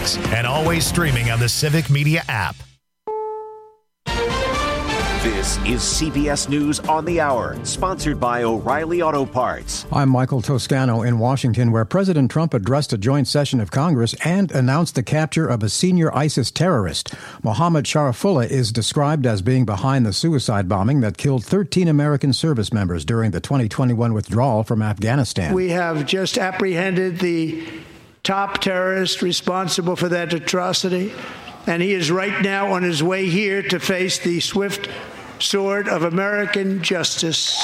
Hawks, and always streaming on the Civic Media app. This is CBS News on the Hour, sponsored by O'Reilly Auto Parts. I'm Michael Toscano in Washington, where President Trump addressed a joint session of Congress and announced the capture of a senior ISIS terrorist. Mohammed Sharifullah is described as being behind the suicide bombing that killed 13 American service members during the 2021 withdrawal from Afghanistan. We have just apprehended the top terrorist responsible for that atrocity, and he is right now on his way here to face the swift sword of American justice.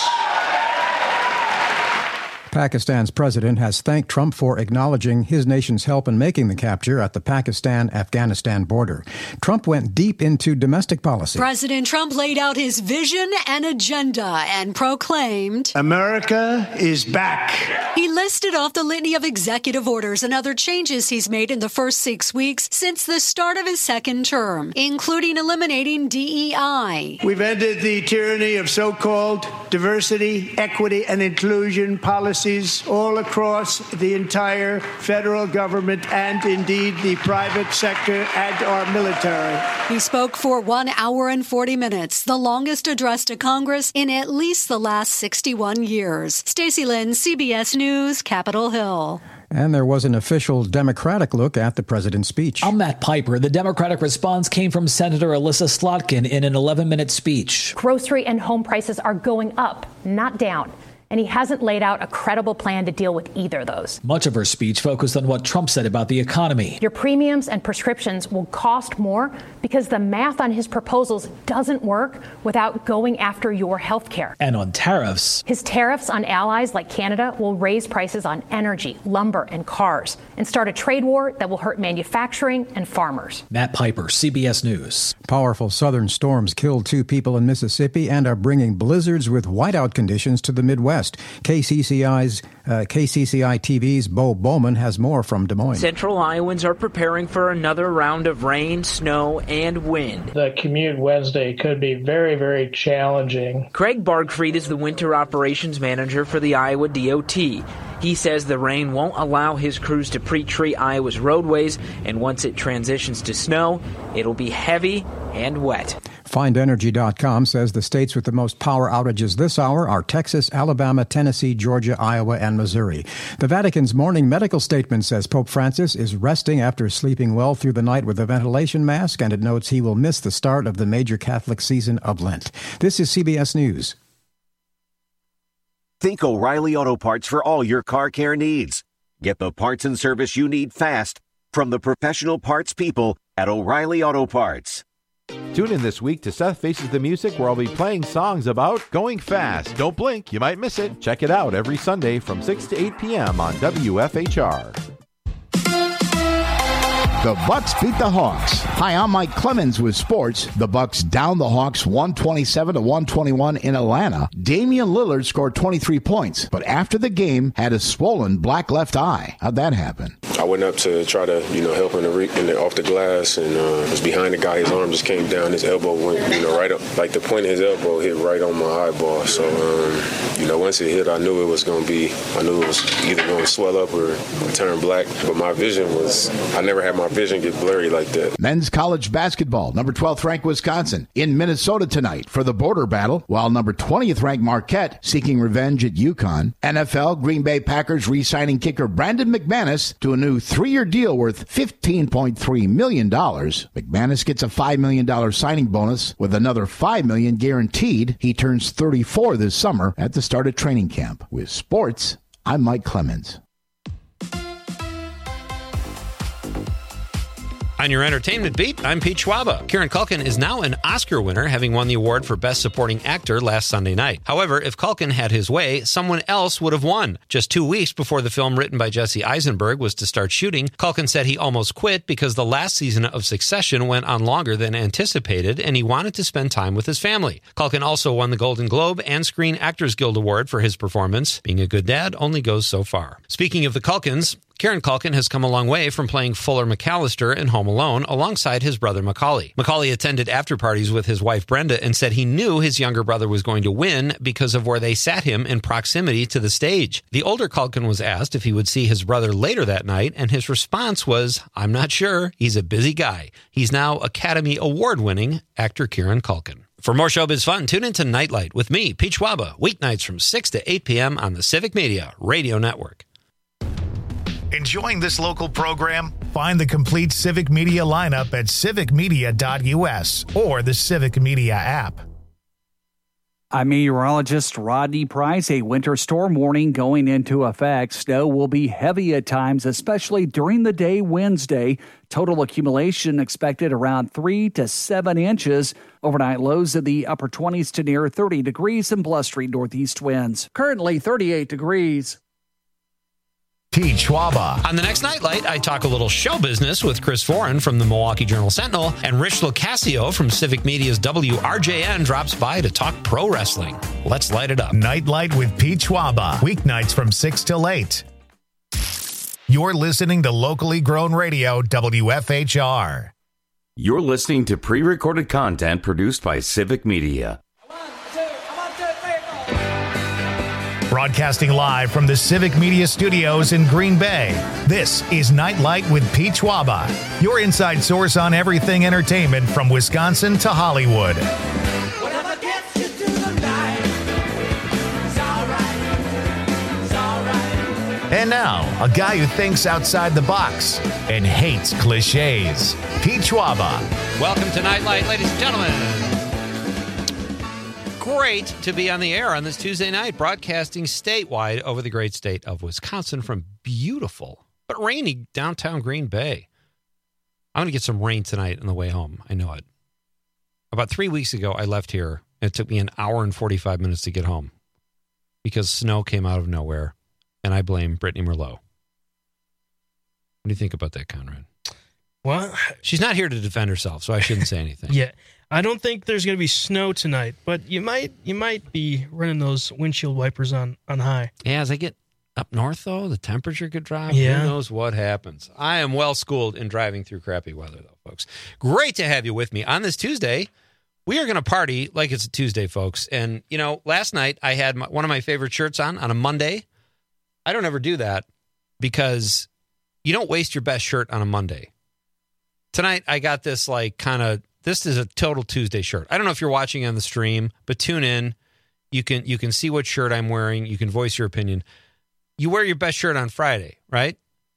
Pakistan's president has thanked Trump for acknowledging his nation's help in making the capture at the Pakistan-Afghanistan border. Trump went deep into domestic policy. President Trump laid out his vision and agenda and proclaimed, "America is back." He listed off the litany of executive orders and other changes he's made in the first 6 weeks since the start of his second term, including eliminating DEI. We've ended the tyranny of so-called diversity, equity, and inclusion policies all across the entire federal government and indeed the private sector and our military. He spoke for 1 hour and 40 minutes, the longest address to Congress in at least the last 61 years. Stacey Lynn, CBS News, Capitol Hill. And there was an official Democratic look at the president's speech. I'm Matt Piper. The Democratic response came from Senator Alyssa Slotkin in an 11-minute speech. Grocery and home prices are going up, not down. And he hasn't laid out a credible plan to deal with either of those. Much of her speech focused on what Trump said about the economy. Your premiums and prescriptions will cost more because the math on his proposals doesn't work without going after your health care. And on tariffs. His tariffs on allies like Canada will raise prices on energy, lumber, and cars and start a trade war that will hurt manufacturing and farmers. Matt Piper, CBS News. Powerful southern storms killed 2 people in Mississippi and are bringing blizzards with whiteout conditions to the Midwest. KCCI TV's Bo Bowman has more from Des Moines. Central Iowans are preparing for another round of rain, snow, and wind. The commute Wednesday could be very, very challenging. Craig Bargfried is the winter operations manager for the Iowa DOT. He says the rain won't allow his crews to pre-treat Iowa's roadways, and once it transitions to snow, it'll be heavy and wet. FindEnergy.com says the states with the most power outages this hour are Texas, Alabama, Tennessee, Georgia, Iowa, and Missouri. The Vatican's morning medical statement says Pope Francis is resting after sleeping well through the night with a ventilation mask, and it notes he will miss the start of the major Catholic season of Lent. This is CBS News. Think O'Reilly Auto Parts for all your car care needs. Get the parts and service you need fast from the professional parts people at O'Reilly Auto Parts. Tune in this week to Seth Faces the Music, where I'll be playing songs about going fast. Don't blink, you might miss it. Check it out every Sunday from 6 to 8 p.m. on WFHR. The Bucks beat the Hawks. Hi, I'm Mike Clemens with sports. The Bucks down the Hawks 127-121 in Atlanta. Damian Lillard scored 23 points, but after the game had a swollen black left eye. How'd that happen? I went up to try to, help him off the glass, and was behind the guy. His arm just came down. His elbow went, right up, like the point of his elbow hit right on my eyeball. So, once it hit, I knew it was either going to swell up or turn black. But my vision I never had my vision get blurry like that. Men's college basketball, number 12th ranked Wisconsin in Minnesota tonight for the border battle, while number 20th ranked Marquette seeking revenge at UConn. NFL, Green Bay Packers re-signing kicker Brandon McManus to a new 3-year deal worth $15.3 million. McManus gets a $5 million signing bonus with another $5 million guaranteed. He turns 34 this summer at the start of training camp. With sports, I'm Mike Clemens. On your entertainment beat, I'm Pete Schwaba. Kieran Culkin is now an Oscar winner, having won the award for Best Supporting Actor last Sunday night. However, if Culkin had his way, someone else would have won. Just 2 weeks before the film written by Jesse Eisenberg was to start shooting, Culkin said he almost quit because the last season of Succession went on longer than anticipated, and he wanted to spend time with his family. Culkin also won the Golden Globe and Screen Actors Guild Award for his performance. Being a good dad only goes so far. Speaking of the Culkins, Kieran Culkin has come a long way from playing Fuller McAllister in Home Alone alongside his brother Macaulay. Macaulay attended after-parties with his wife Brenda and said he knew his younger brother was going to win because of where they sat him in proximity to the stage. The older Culkin was asked if he would see his brother later that night, and his response was, "I'm not sure. He's a busy guy." He's now Academy Award-winning actor Kieran Culkin. For more showbiz fun, tune into Nightlight with me, Pete Schwaba, weeknights from 6 to 8 p.m. on the Civic Media Radio Network. Enjoying this local program? Find the complete Civic Media lineup at civicmedia.us or the Civic Media app. I'm meteorologist Rodney Price. A winter storm warning going into effect. Snow will be heavy at times, especially during the day Wednesday. Total accumulation expected around 3 to 7 inches. Overnight lows in the upper 20s to near 30 degrees and blustery northeast winds. Currently 38 degrees. Pete Schwaba. On the next Nightlight, I talk a little show business with Chris Foran from the Milwaukee Journal-Sentinel, and Rich Locascio from Civic Media's WRJN drops by to talk pro wrestling. Let's light it up. Nightlight with Pete Schwaba. Weeknights from 6 till 8. You're listening to locally grown radio, WFHR. You're listening to pre-recorded content produced by Civic Media. Broadcasting live from the Civic Media Studios in Green Bay, this is Nightlight with Pete Schwaba, your inside source on everything entertainment from Wisconsin to Hollywood. And now, a guy who thinks outside the box and hates cliches, Pete Schwaba. Welcome to Nightlight, ladies and gentlemen. Great to be on the air on this Tuesday night, broadcasting statewide over the great state of Wisconsin from beautiful but rainy downtown Green Bay. I'm going to get some rain tonight on the way home. I know it. About 3 weeks ago, I left here, and it took me an hour and 45 minutes to get home because snow came out of nowhere, and I blame Brittany Merlot. What do you think about that, Conrad? Well, she's not here to defend herself, so I shouldn't say anything. Yeah. I don't think there's going to be snow tonight, but you might be running those windshield wipers on high. Yeah, as I get up north, though, the temperature could drop. Yeah. Who knows what happens? I am well schooled in driving through crappy weather, though, folks. Great to have you with me. On this Tuesday, we are going to party like it's a Tuesday, folks. And, you know, last night I had one of my favorite shirts on a Monday. I don't ever do that because you don't waste your best shirt on a Monday. Tonight, I got this this is a total Tuesday shirt. I don't know if you're watching on the stream, but tune in. You can see what shirt I'm wearing. You can voice your opinion. You wear your best shirt on Friday, right?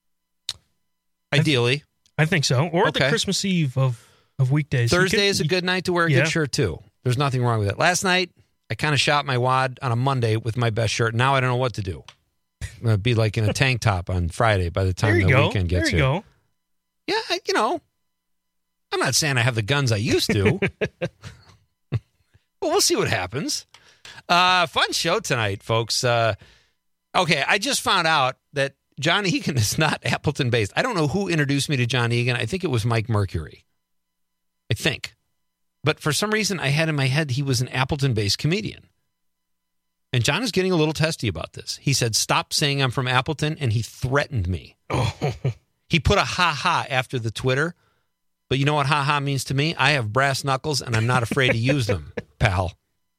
Ideally. I think so. Or the Christmas Eve of weekdays. Thursday is a good night to wear a good shirt, too. There's nothing wrong with it. Last night, I kind of shot my wad on a Monday with my best shirt. Now I don't know what to do. I'm going to be like in a tank top on Friday by the time the weekend gets here. There you go. Yeah, you know. I'm not saying I have the guns I used to. Well, we'll see what happens. Fun show tonight, folks. Okay, I just found out that John Egan is not Appleton-based. I don't know who introduced me to John Egan. I think it was Mike Mercury. I think. But for some reason, I had in my head he was an Appleton-based comedian. And John is getting a little testy about this. He said, stop saying I'm from Appleton, and he threatened me. Oh. He put a ha-ha after the Twitter. But you know what ha-ha means to me? I have brass knuckles, and I'm not afraid to use them, pal.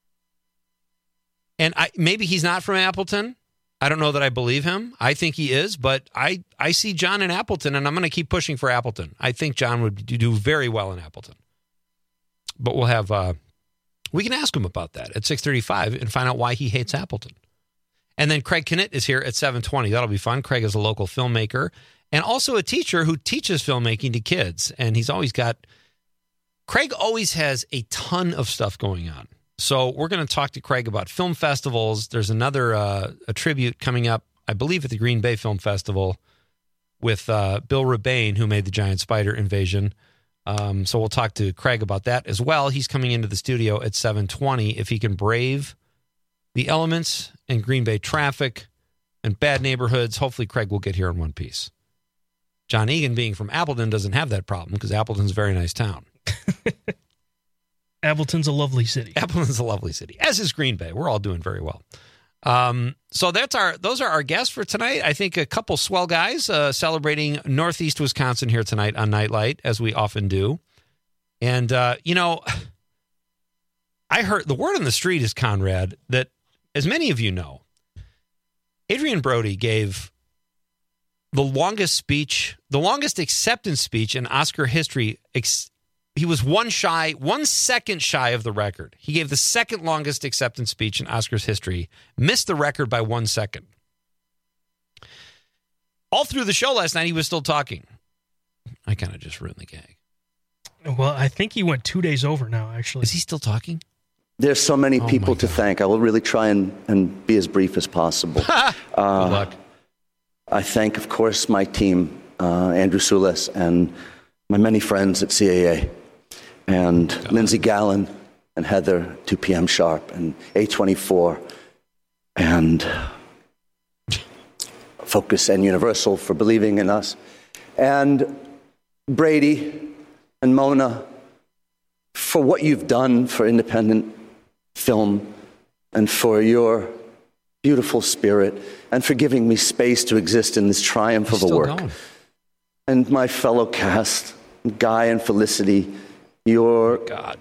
And maybe he's not from Appleton. I don't know that I believe him. I think he is, but I see John in Appleton, and I'm going to keep pushing for Appleton. I think John would do very well in Appleton. But we'll have we can ask him about that at 6:35 and find out why he hates Appleton. And then Craig Knitt is here at 7:20. That'll be fun. Craig is a local filmmaker and also a teacher who teaches filmmaking to kids. And Craig always has a ton of stuff going on. So we're going to talk to Craig about film festivals. There's another a tribute coming up, I believe, at the Green Bay Film Festival with Bill Rebane, who made the giant spider invasion. So we'll talk to Craig about that as well. He's coming into the studio at 7:20. If he can brave the elements and Green Bay traffic and bad neighborhoods, hopefully Craig will get here in one piece. John Egan, being from Appleton, doesn't have that problem because Appleton's a very nice town. Appleton's a lovely city. Appleton's a lovely city, as is Green Bay. We're all doing very well. So those are our guests for tonight. I think a couple swell guys celebrating Northeast Wisconsin here tonight on Nightlight, as we often do. And, I heard the word on the street is, Conrad, that as many of you know, Adrian Brody gave the longest acceptance speech in Oscar history. He was 1 second shy of the record. He gave the second longest acceptance speech in Oscars history, missed the record by 1 second. All through the show last night, he was still talking. I kind of just ruined the gag. Well, I think he went 2 days over now, actually. Is he still talking? There's so many people to thank. I will really try and be as brief as possible. Good luck. I thank, of course, my team, Andrew Sulis, and my many friends at CAA, and Lindsay Gallen, and Heather, 2 p.m. Sharp, and A24, and Focus and Universal for believing in us, and Brady and Mona for what you've done for independent film and for your beautiful spirit and for giving me space to exist in this triumph of a work. And my fellow cast, Guy and Felicity, you're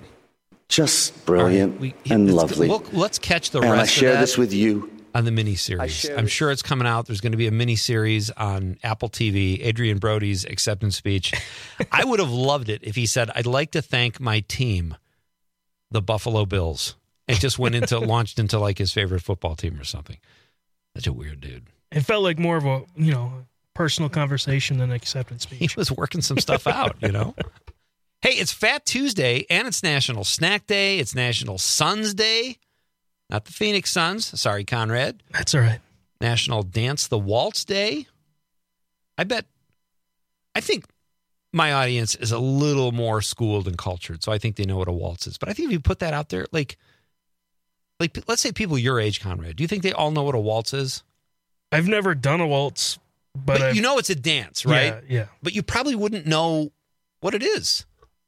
just brilliant and lovely. Let's catch the and rest I share of that this with you on the miniseries. I'm sure it's coming out. There's going to be a miniseries on Apple TV, Adrian Brody's acceptance speech. I would have loved it if he said, I'd like to thank my team, the Buffalo Bills. And just launched into like his favorite football team or something. Such a weird dude. It felt like more of a, personal conversation than an acceptance speech. He was working some stuff out, Hey, it's Fat Tuesday, and it's National Snack Day. It's National Suns Day. Not the Phoenix Suns. Sorry, Conrad. That's all right. National Dance the Waltz Day. I think my audience is a little more schooled and cultured, so I think they know what a waltz is. But I think if you put that out there, like let's say people your age, Conrad, do you think they all know what a waltz is? I've never done a waltz, but it's a dance, right? Yeah. But you probably wouldn't know what it is.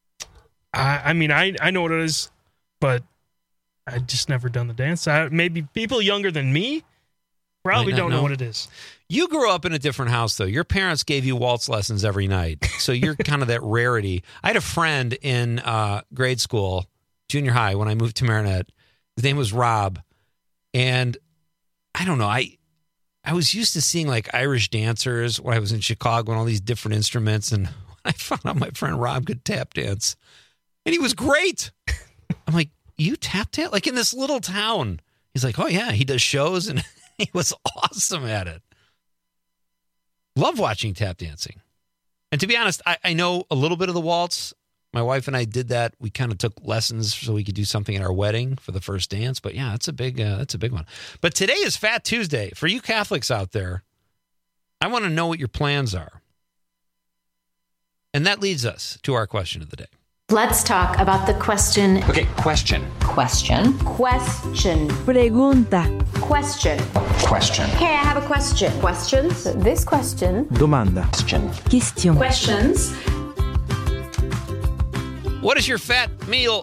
I know what it is, but I just never done the dance. Maybe people younger than me probably don't know what it is. You grew up in a different house, though. Your parents gave you waltz lessons every night, so you're kind of that rarity. I had a friend in grade school, junior high, when I moved to Marinette. His name was Rob, and I don't know. I was used to seeing like Irish dancers when I was in Chicago and all these different instruments, and when I found out my friend Rob could tap dance, and he was great. I'm like, you tap dance? Like in this little town? He's like, oh yeah, he does shows, and he was awesome at it. Love watching tap dancing. And to be honest, I know a little bit of the waltz. My wife and I did that. We kind of took lessons so we could do something at our wedding for the first dance. But yeah, that's a big one. But today is Fat Tuesday. For you Catholics out there, I want to know what your plans are. And that leads us to our question of the day. Let's talk about the question. Okay, question. Question. Question. Pregunta. Question. Question. Hey, I have a question. Questions? This question. Domanda. Question. Questions. What is your fat meal?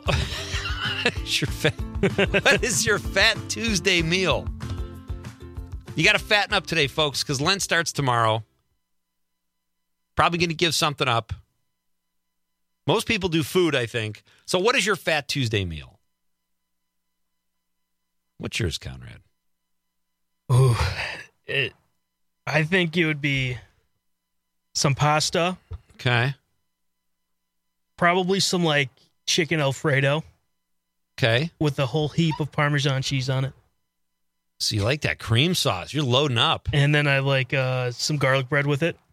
What is your Fat Tuesday meal? You got to fatten up today, folks, because Lent starts tomorrow. Probably going to give something up. Most people do food, I think. So what is your Fat Tuesday meal? What's yours, Conrad? Ooh, I think it would be some pasta. Okay. Probably some like chicken Alfredo. Okay. With a whole heap of Parmesan cheese on it. So you like that cream sauce. You're loading up. And then I like some garlic bread with it.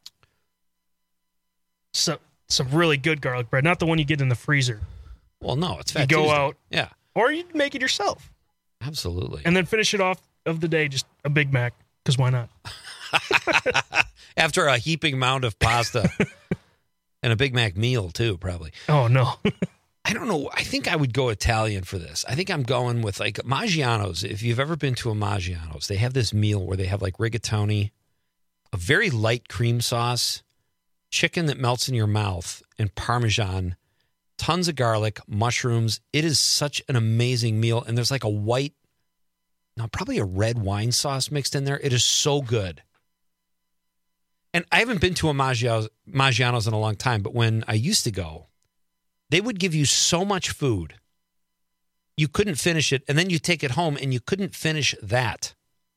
Some really good garlic bread, not the one you get in the freezer. Well, no, it's Fat Tuesday. You go Tuesday. out. Yeah. Or you make it yourself. Absolutely. And then finish it off of the day, just a Big Mac, because why not? After a heaping mound of pasta. And a Big Mac meal, too, probably. Oh, no. I don't know. I think I would go Italian for this. I think I'm going with like Maggiano's. If you've ever been to a Maggiano's, they have this meal where they have like rigatoni, a very light cream sauce, chicken that melts in your mouth, and Parmesan, tons of garlic, mushrooms. It is such an amazing meal. And there's like a probably a red wine sauce mixed in there. It is so good. And I haven't been to a Maggiano's in a long time, but when I used to go, they would give you so much food, you couldn't finish it, and then you take it home, and you couldn't finish that.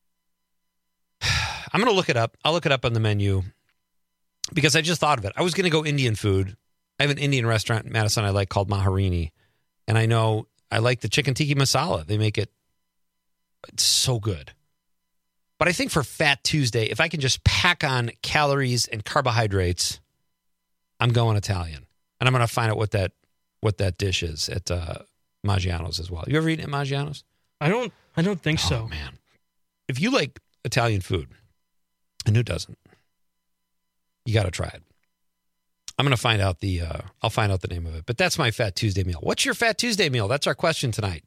I'm going to look it up. I'll look it up on the menu because I just thought of it. I was going to go Indian food. I have an Indian restaurant in Madison I like called Maharini, and I know I like the chicken tikka masala. They make it, it's so good. But I think for Fat Tuesday, if I can just pack on calories and carbohydrates, I'm going Italian. And I'm going to find out what that dish is at Maggiano's as well. You ever eaten at Maggiano's? I don't think so. Man. If you like Italian food, and who doesn't? You got to try it. I'm going to find out I'll find out the name of it. But that's my Fat Tuesday meal. What's your Fat Tuesday meal? That's our question tonight.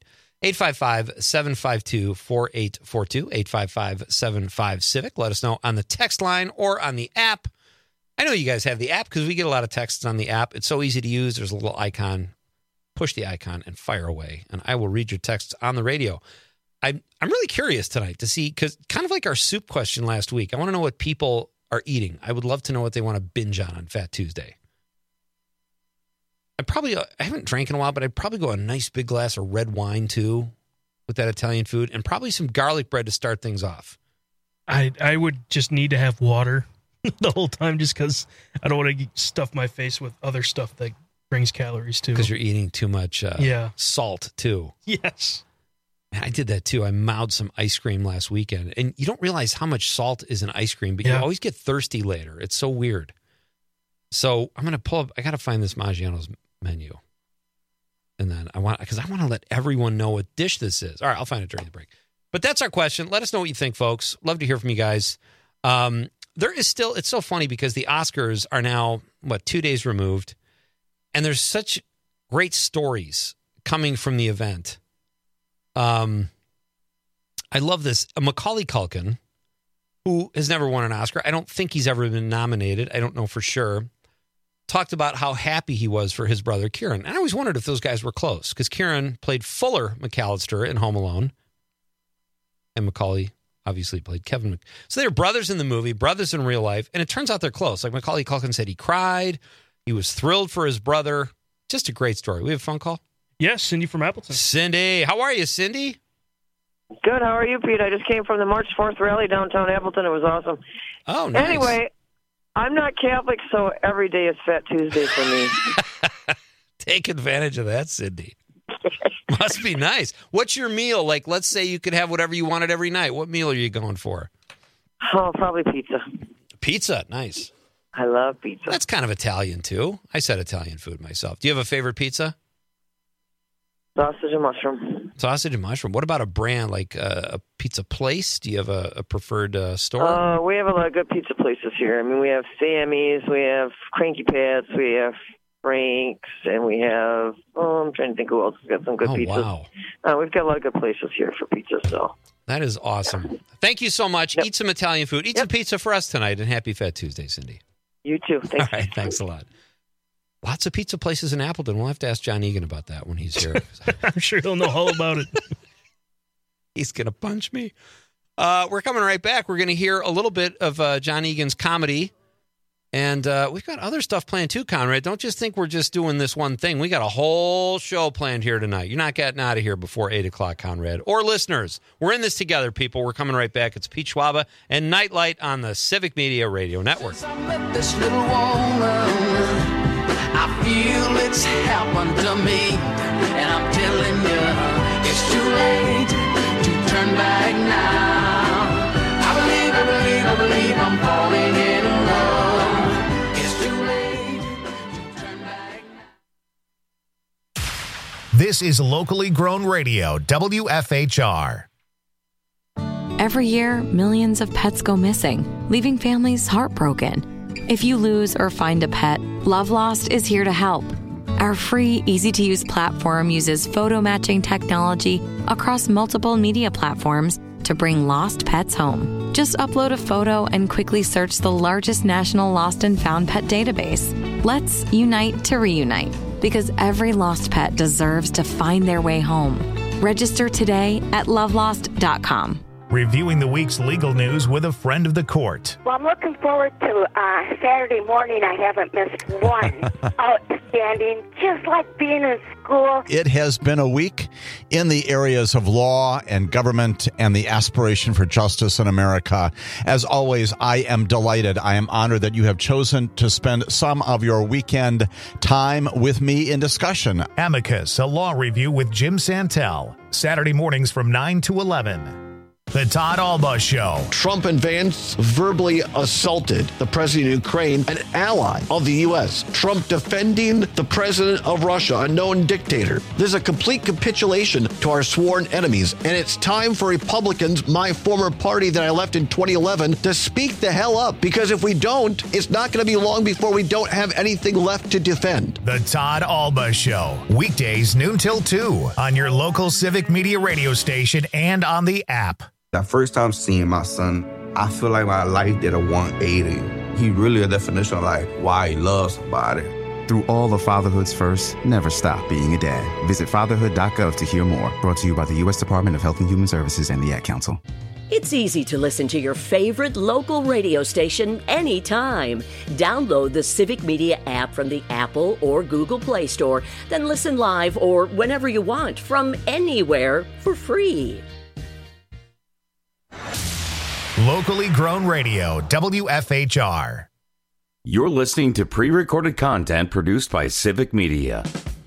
855-752-4842, 855-75-CIVIC. Let us know on the text line or on the app. I know you guys have the app because we get a lot of texts on the app. It's so easy to use. There's a little icon. Push the icon and fire away, and I will read your texts on the radio. I'm really curious tonight to see, because kind of like our soup question last week, I want to know what people are eating. I would love to know what they want to binge on Fat Tuesday. I haven't drank in a while, but I'd probably go a nice big glass of red wine too with that Italian food, and probably some garlic bread to start things off. I would just need to have water the whole time just because I don't want to stuff my face with other stuff that brings calories too. Because you're eating too much salt too. Yes. Man, I did that too. I mouthed some ice cream last weekend, and you don't realize how much salt is in ice cream, but you always get thirsty later. It's so weird. So I'm going to pull up, I got to find this Maggiano's menu. And then I want to let everyone know what dish this is. All right, I'll find it during the break. But that's our question. Let us know what you think, folks. Love to hear from you guys. There is still, it's so funny because the Oscars are now, 2 days removed, and there's such great stories coming from the event. I love this. Macaulay Culkin, who has never won an Oscar, I don't think he's ever been nominated. I don't know for sure. Talked about how happy he was for his brother Kieran. And I always wondered if those guys were close, because Kieran played Fuller McAllister in Home Alone, and Macaulay obviously played Kevin. So they're brothers in the movie, brothers in real life, and it turns out they're close. Like Macaulay Culkin said, he cried. He was thrilled for his brother. Just a great story. We have a phone call? Yes, Cindy from Appleton. Cindy. How are you, Cindy? Good. How are you, Pete? I just came from the March 4th rally downtown Appleton. It was awesome. Oh, nice. Anyway, I'm not Catholic, so every day is Fat Tuesday for me. Take advantage of that, Cindy. Must be nice. What's your meal? Like, let's say you could have whatever you wanted every night. What meal are you going for? Oh, probably pizza. Pizza. Nice. I love pizza. That's kind of Italian, too. I said Italian food myself. Do you have a favorite pizza? Sausage and mushroom. Sausage and mushroom. What about a brand, like a pizza place? Do you have a preferred store? We have a lot of good pizza places here. I mean, we have Sammy's, we have Cranky Pat's, we have Frank's, and we have, I'm trying to think who else has got some good pizzas. Wow. We've got a lot of good places here for pizza, so. That is awesome. Thank you so much. Yep. Eat some Italian food. Eat some pizza for us tonight, and happy Fat Tuesday, Cindy. You too. Thanks. All right, thanks a lot. Lots of pizza places in Appleton. We'll have to ask John Egan about that when he's here. I'm sure he'll know all about it. He's going to punch me. We're coming right back. We're going to hear a little bit of John Egan's comedy. And we've got other stuff planned too, Conrad. Don't just think we're just doing this one thing. We got a whole show planned here tonight. You're not getting out of here before 8 o'clock, Conrad. Or listeners, we're in this together, people. We're coming right back. It's Pete Schwaba and Nightlight on the Civic Media Radio Network. I feel it's happened to me, and I'm telling you, it's too late to turn back now. I believe I'm falling in love. It's too late to turn back now. This is locally grown radio, WFHR. Every year, millions of pets go missing, leaving families heartbroken. If you lose or find a pet, Love Lost is here to help. Our free, easy-to-use platform uses photo matching technology across multiple media platforms to bring lost pets home. Just upload a photo and quickly search the largest national lost and found pet database. Let's unite to reunite, because every lost pet deserves to find their way home. Register today at lovelost.com. Reviewing the week's legal news with a friend of the court. Well, I'm looking forward to Saturday morning. I haven't missed one. Outstanding, just like being in school. It has been a week in the areas of law and government and the aspiration for justice in America. As always, I am delighted. I am honored that you have chosen to spend some of your weekend time with me in discussion. Amicus, a law review with Jim Santel. Saturday mornings from 9 to 11. The Todd Alba Show. Trump and Vance verbally assaulted the president of Ukraine, an ally of the U.S. Trump defending the president of Russia, a known dictator. This is a complete capitulation to our sworn enemies. And it's time for Republicans, my former party that I left in 2011, to speak the hell up. Because if we don't, it's not going to be long before we don't have anything left to defend. The Todd Alba Show. Weekdays noon till 2 on your local Civic Media radio station and on the app. That first time seeing my son, I feel like my life did a 180. He really a definition of like why he loves somebody. Through all of fatherhood's first, never stop being a dad. Visit fatherhood.gov to hear more. Brought to you by the U.S. Department of Health and Human Services and the Ad Council. It's easy to listen to your favorite local radio station anytime. Download the Civic Media app from the Apple or Google Play Store, then listen live or whenever you want from anywhere for free. Locally grown radio, WFHR. You're listening to pre-recorded content produced by Civic Media.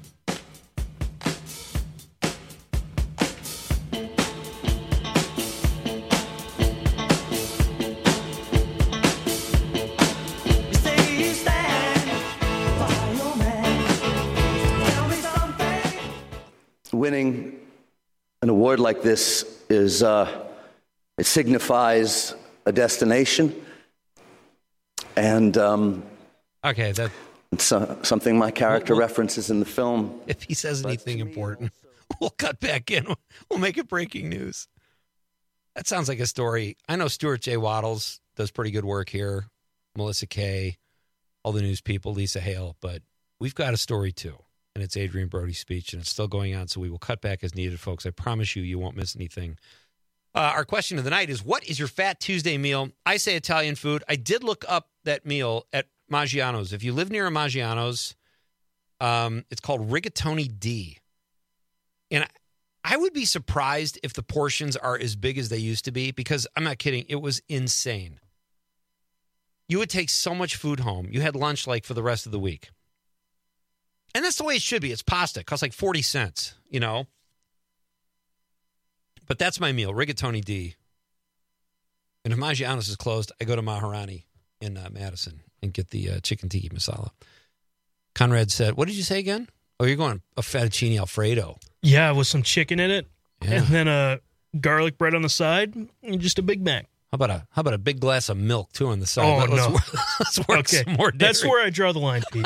Winning an award like this is it signifies a destination, and okay, that it's something my character references in the film. If he says anything important, we'll cut back in. We'll make it breaking news. That sounds like a story. I know Stuart J. Waddles does pretty good work here. Melissa Kay, all the news people, Lisa Hale, but we've got a story too, and it's Adrian Brody's speech, and it's still going on, so we will cut back as needed, folks. I promise you won't miss anything. Our question of the night is, what is your Fat Tuesday meal? I say Italian food. I did look up that meal at Maggiano's. If you live near a Maggiano's, it's called Rigatoni D. And I would be surprised if the portions are as big as they used to be, because I'm not kidding. It was insane. You would take so much food home. You had lunch like for the rest of the week. And that's the way it should be. It's pasta. It costs like 40 cents, you know. But that's my meal, Rigatoni D. And if Maggiano's is closed, I go to Maharani in Madison and get the chicken tiki masala. Conrad said, what did you say again? Oh, you're going a fettuccine Alfredo. Yeah, with some chicken in it. Yeah. And then a garlic bread on the side and just a Big Mac. How about a big glass of milk, too, on the side? Oh, no. Let's work okay. some more dairy. That's where I draw the line, Pete.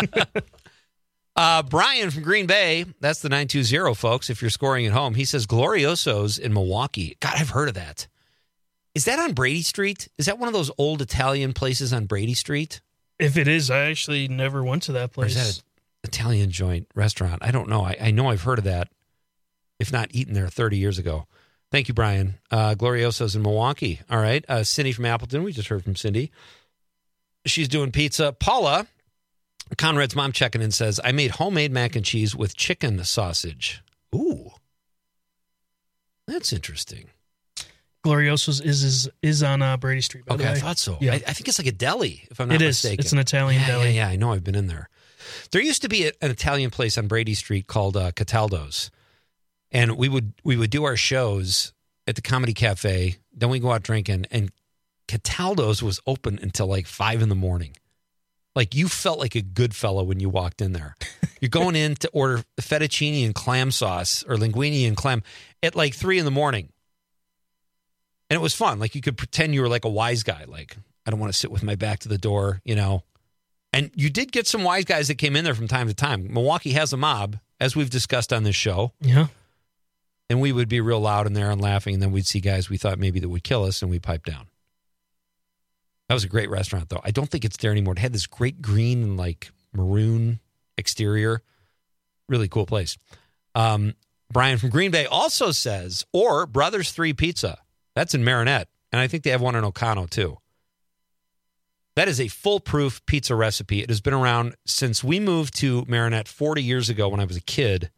Brian from Green Bay, that's the 920, folks, if you're scoring at home. He says Glorioso's in Milwaukee. God, I've heard of that. Is that on Brady Street? Is that one of those old Italian places on Brady Street? If it is, I actually never went to that place. Or is that an Italian joint restaurant? I don't know. I know I've heard of that, if not eaten there 30 years ago. Thank you, Brian. Glorioso's in Milwaukee. All right. Cindy from Appleton. We just heard from Cindy. She's doing pizza. Paula, Conrad's mom, checking in, says, I made homemade mac and cheese with chicken sausage. Ooh. That's interesting. Glorioso's is on Brady Street, by the way. I thought so. Yeah. I think it's like a deli, if I'm not mistaken. It's an Italian deli. Yeah, I know. I've been in there. There used to be an Italian place on Brady Street called Cataldo's. And we would do our shows at the Comedy Cafe. Then we go out drinking, and Cataldo's was open until like 5 a.m. Like, you felt like a good fellow when you walked in there. You're going in to order fettuccine and clam sauce or linguine and clam at like 3 a.m. And it was fun. Like, you could pretend you were like a wise guy. Like, I don't want to sit with my back to the door, you know. And you did get some wise guys that came in there from time to time. Milwaukee has a mob, as we've discussed on this show. Yeah. And we would be real loud in there and laughing, and then we'd see guys we thought maybe that would kill us, and we'd pipe down. That was a great restaurant, though. I don't think it's there anymore. It had this great green and, like, maroon exterior. Really cool place. Brian from Green Bay also says, or Brothers 3 Pizza. That's in Marinette. And I think they have one in Ocano, too. That is a foolproof pizza recipe. It has been around since we moved to Marinette 40 years ago when I was a kid.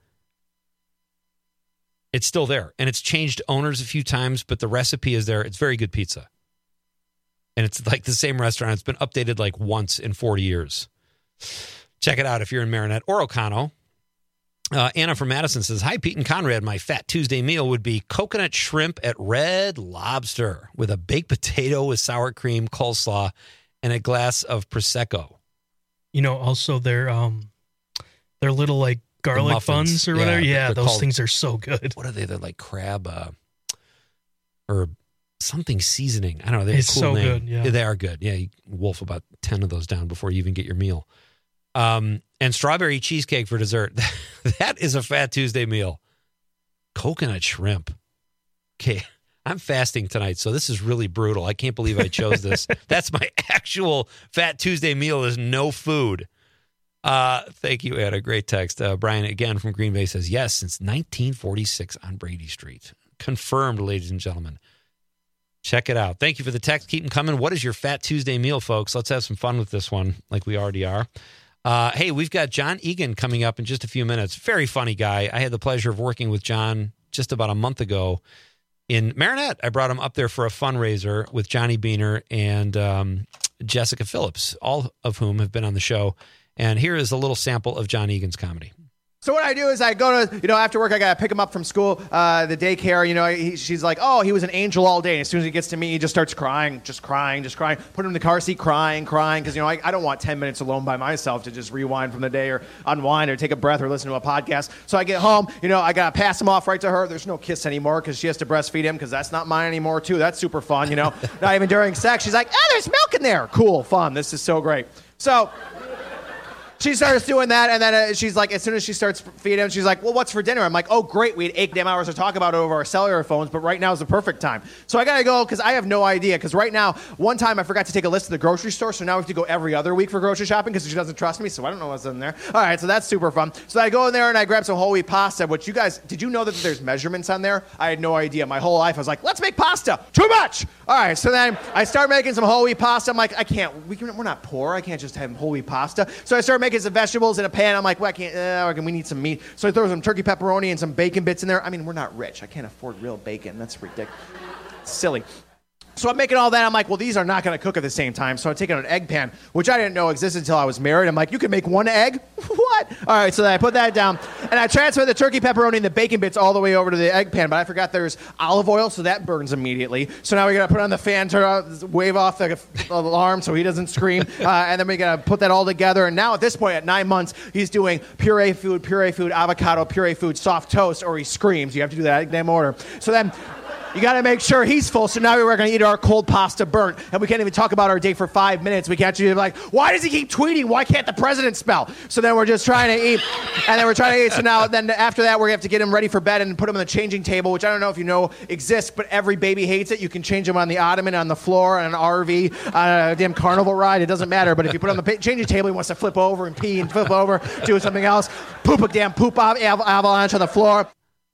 It's still there. And it's changed owners a few times, but the recipe is there. It's very good pizza. And it's like the same restaurant. It's been updated like once in 40 years. Check it out if you're in Marinette or Ocano. Anna from Madison says, hi, Pete and Conrad. My Fat Tuesday meal would be coconut shrimp at Red Lobster with a baked potato with sour cream, coleslaw, and a glass of Prosecco. You know, also their little like garlic buns or whatever. Yeah, those things are so good. What are they? They're like crab or something seasoning. I don't know. They're it's a cool so name. good. Yeah, they are good. Yeah, you wolf about 10 of those down before you even get your meal. And strawberry cheesecake for dessert. That is a Fat Tuesday meal. Coconut shrimp. Okay, I'm fasting tonight, so this is really brutal. I can't believe I chose this. That's my actual Fat Tuesday meal is no food. Thank you, Anna. Great text. Brian, again, from Green Bay says, yes, since 1946 on Brady Street. Confirmed, ladies and gentlemen. Check it out. Thank you for the text. Keep them coming. What is your Fat Tuesday meal, folks? Let's have some fun with this one like we already are. Hey, we've got John Egan coming up in just a few minutes. Very funny guy. I had the pleasure of working with John just about a month ago in Marinette. I brought him up there for a fundraiser with Johnny Beaner and Jessica Phillips, all of whom have been on the show. And here is a little sample of John Egan's comedy. So what I do is I go to, after work, I got to pick him up from school, the daycare, she's like, oh, he was an angel all day. And as soon as he gets to me, he just starts crying. Put him in the car seat, crying. Because, I don't want 10 minutes alone by myself to just rewind from the day or unwind or take a breath or listen to a podcast. So I get home, I got to pass him off right to her. There's no kiss anymore because she has to breastfeed him because that's not mine anymore, too. That's super fun, Not even during sex. She's like, there's milk in there. Cool, fun. This is so great. So she starts doing that, and then she's like, as soon as she starts feeding him, she's like, well, what's for dinner? I'm like, oh, great, we had 8 damn hours to talk about it over our cellular phones, but right now is the perfect time. So I got to go, because I have no idea, because right now, one time I forgot to take a list to the grocery store, so now we have to go every other week for grocery shopping, because she doesn't trust me, so I don't know what's in there. All right, so that's super fun. So I go in there, and I grab some whole wheat pasta, which you guys, did you know that there's measurements on there? I had no idea. My whole life, I was like, let's make pasta. Too much! All right, so then I start making some whole wheat pasta. I'm like, we're not poor. I can't just have whole wheat pasta. So I start making some vegetables in a pan. I'm like, well, we need some meat. So I throw some turkey pepperoni and some bacon bits in there. I mean, we're not rich. I can't afford real bacon. That's ridiculous. Silly. So I'm making all that. I'm like, well, these are not going to cook at the same time. So I'm taking an egg pan, which I didn't know existed until I was married. I'm like, you can make one egg? What? All right, so then I put that down. And I transfer the turkey pepperoni and the bacon bits all the way over to the egg pan. But I forgot there's olive oil, so that burns immediately. So now we got to put on the fan, wave off the alarm so he doesn't scream. And then we got to put that all together. And now at this point, at 9 months, he's doing puree food, avocado, puree food, soft toast, or he screams. You have to do that damn order. So then you got to make sure he's full. So now we're going to eat our cold pasta burnt. And we can't even talk about our day for 5 minutes. We can't be like, why does he keep tweeting? Why can't the president spell? So then we're just trying to eat. And then we're trying to eat. So now then after that, we're going to have to get him ready for bed and put him on the changing table, which I don't know if you know exists, but every baby hates it. You can change him on the ottoman, on the floor, on an RV, on a damn carnival ride. It doesn't matter. But if you put him on the changing table, he wants to flip over and pee and flip over, do something else, poop avalanche on the floor.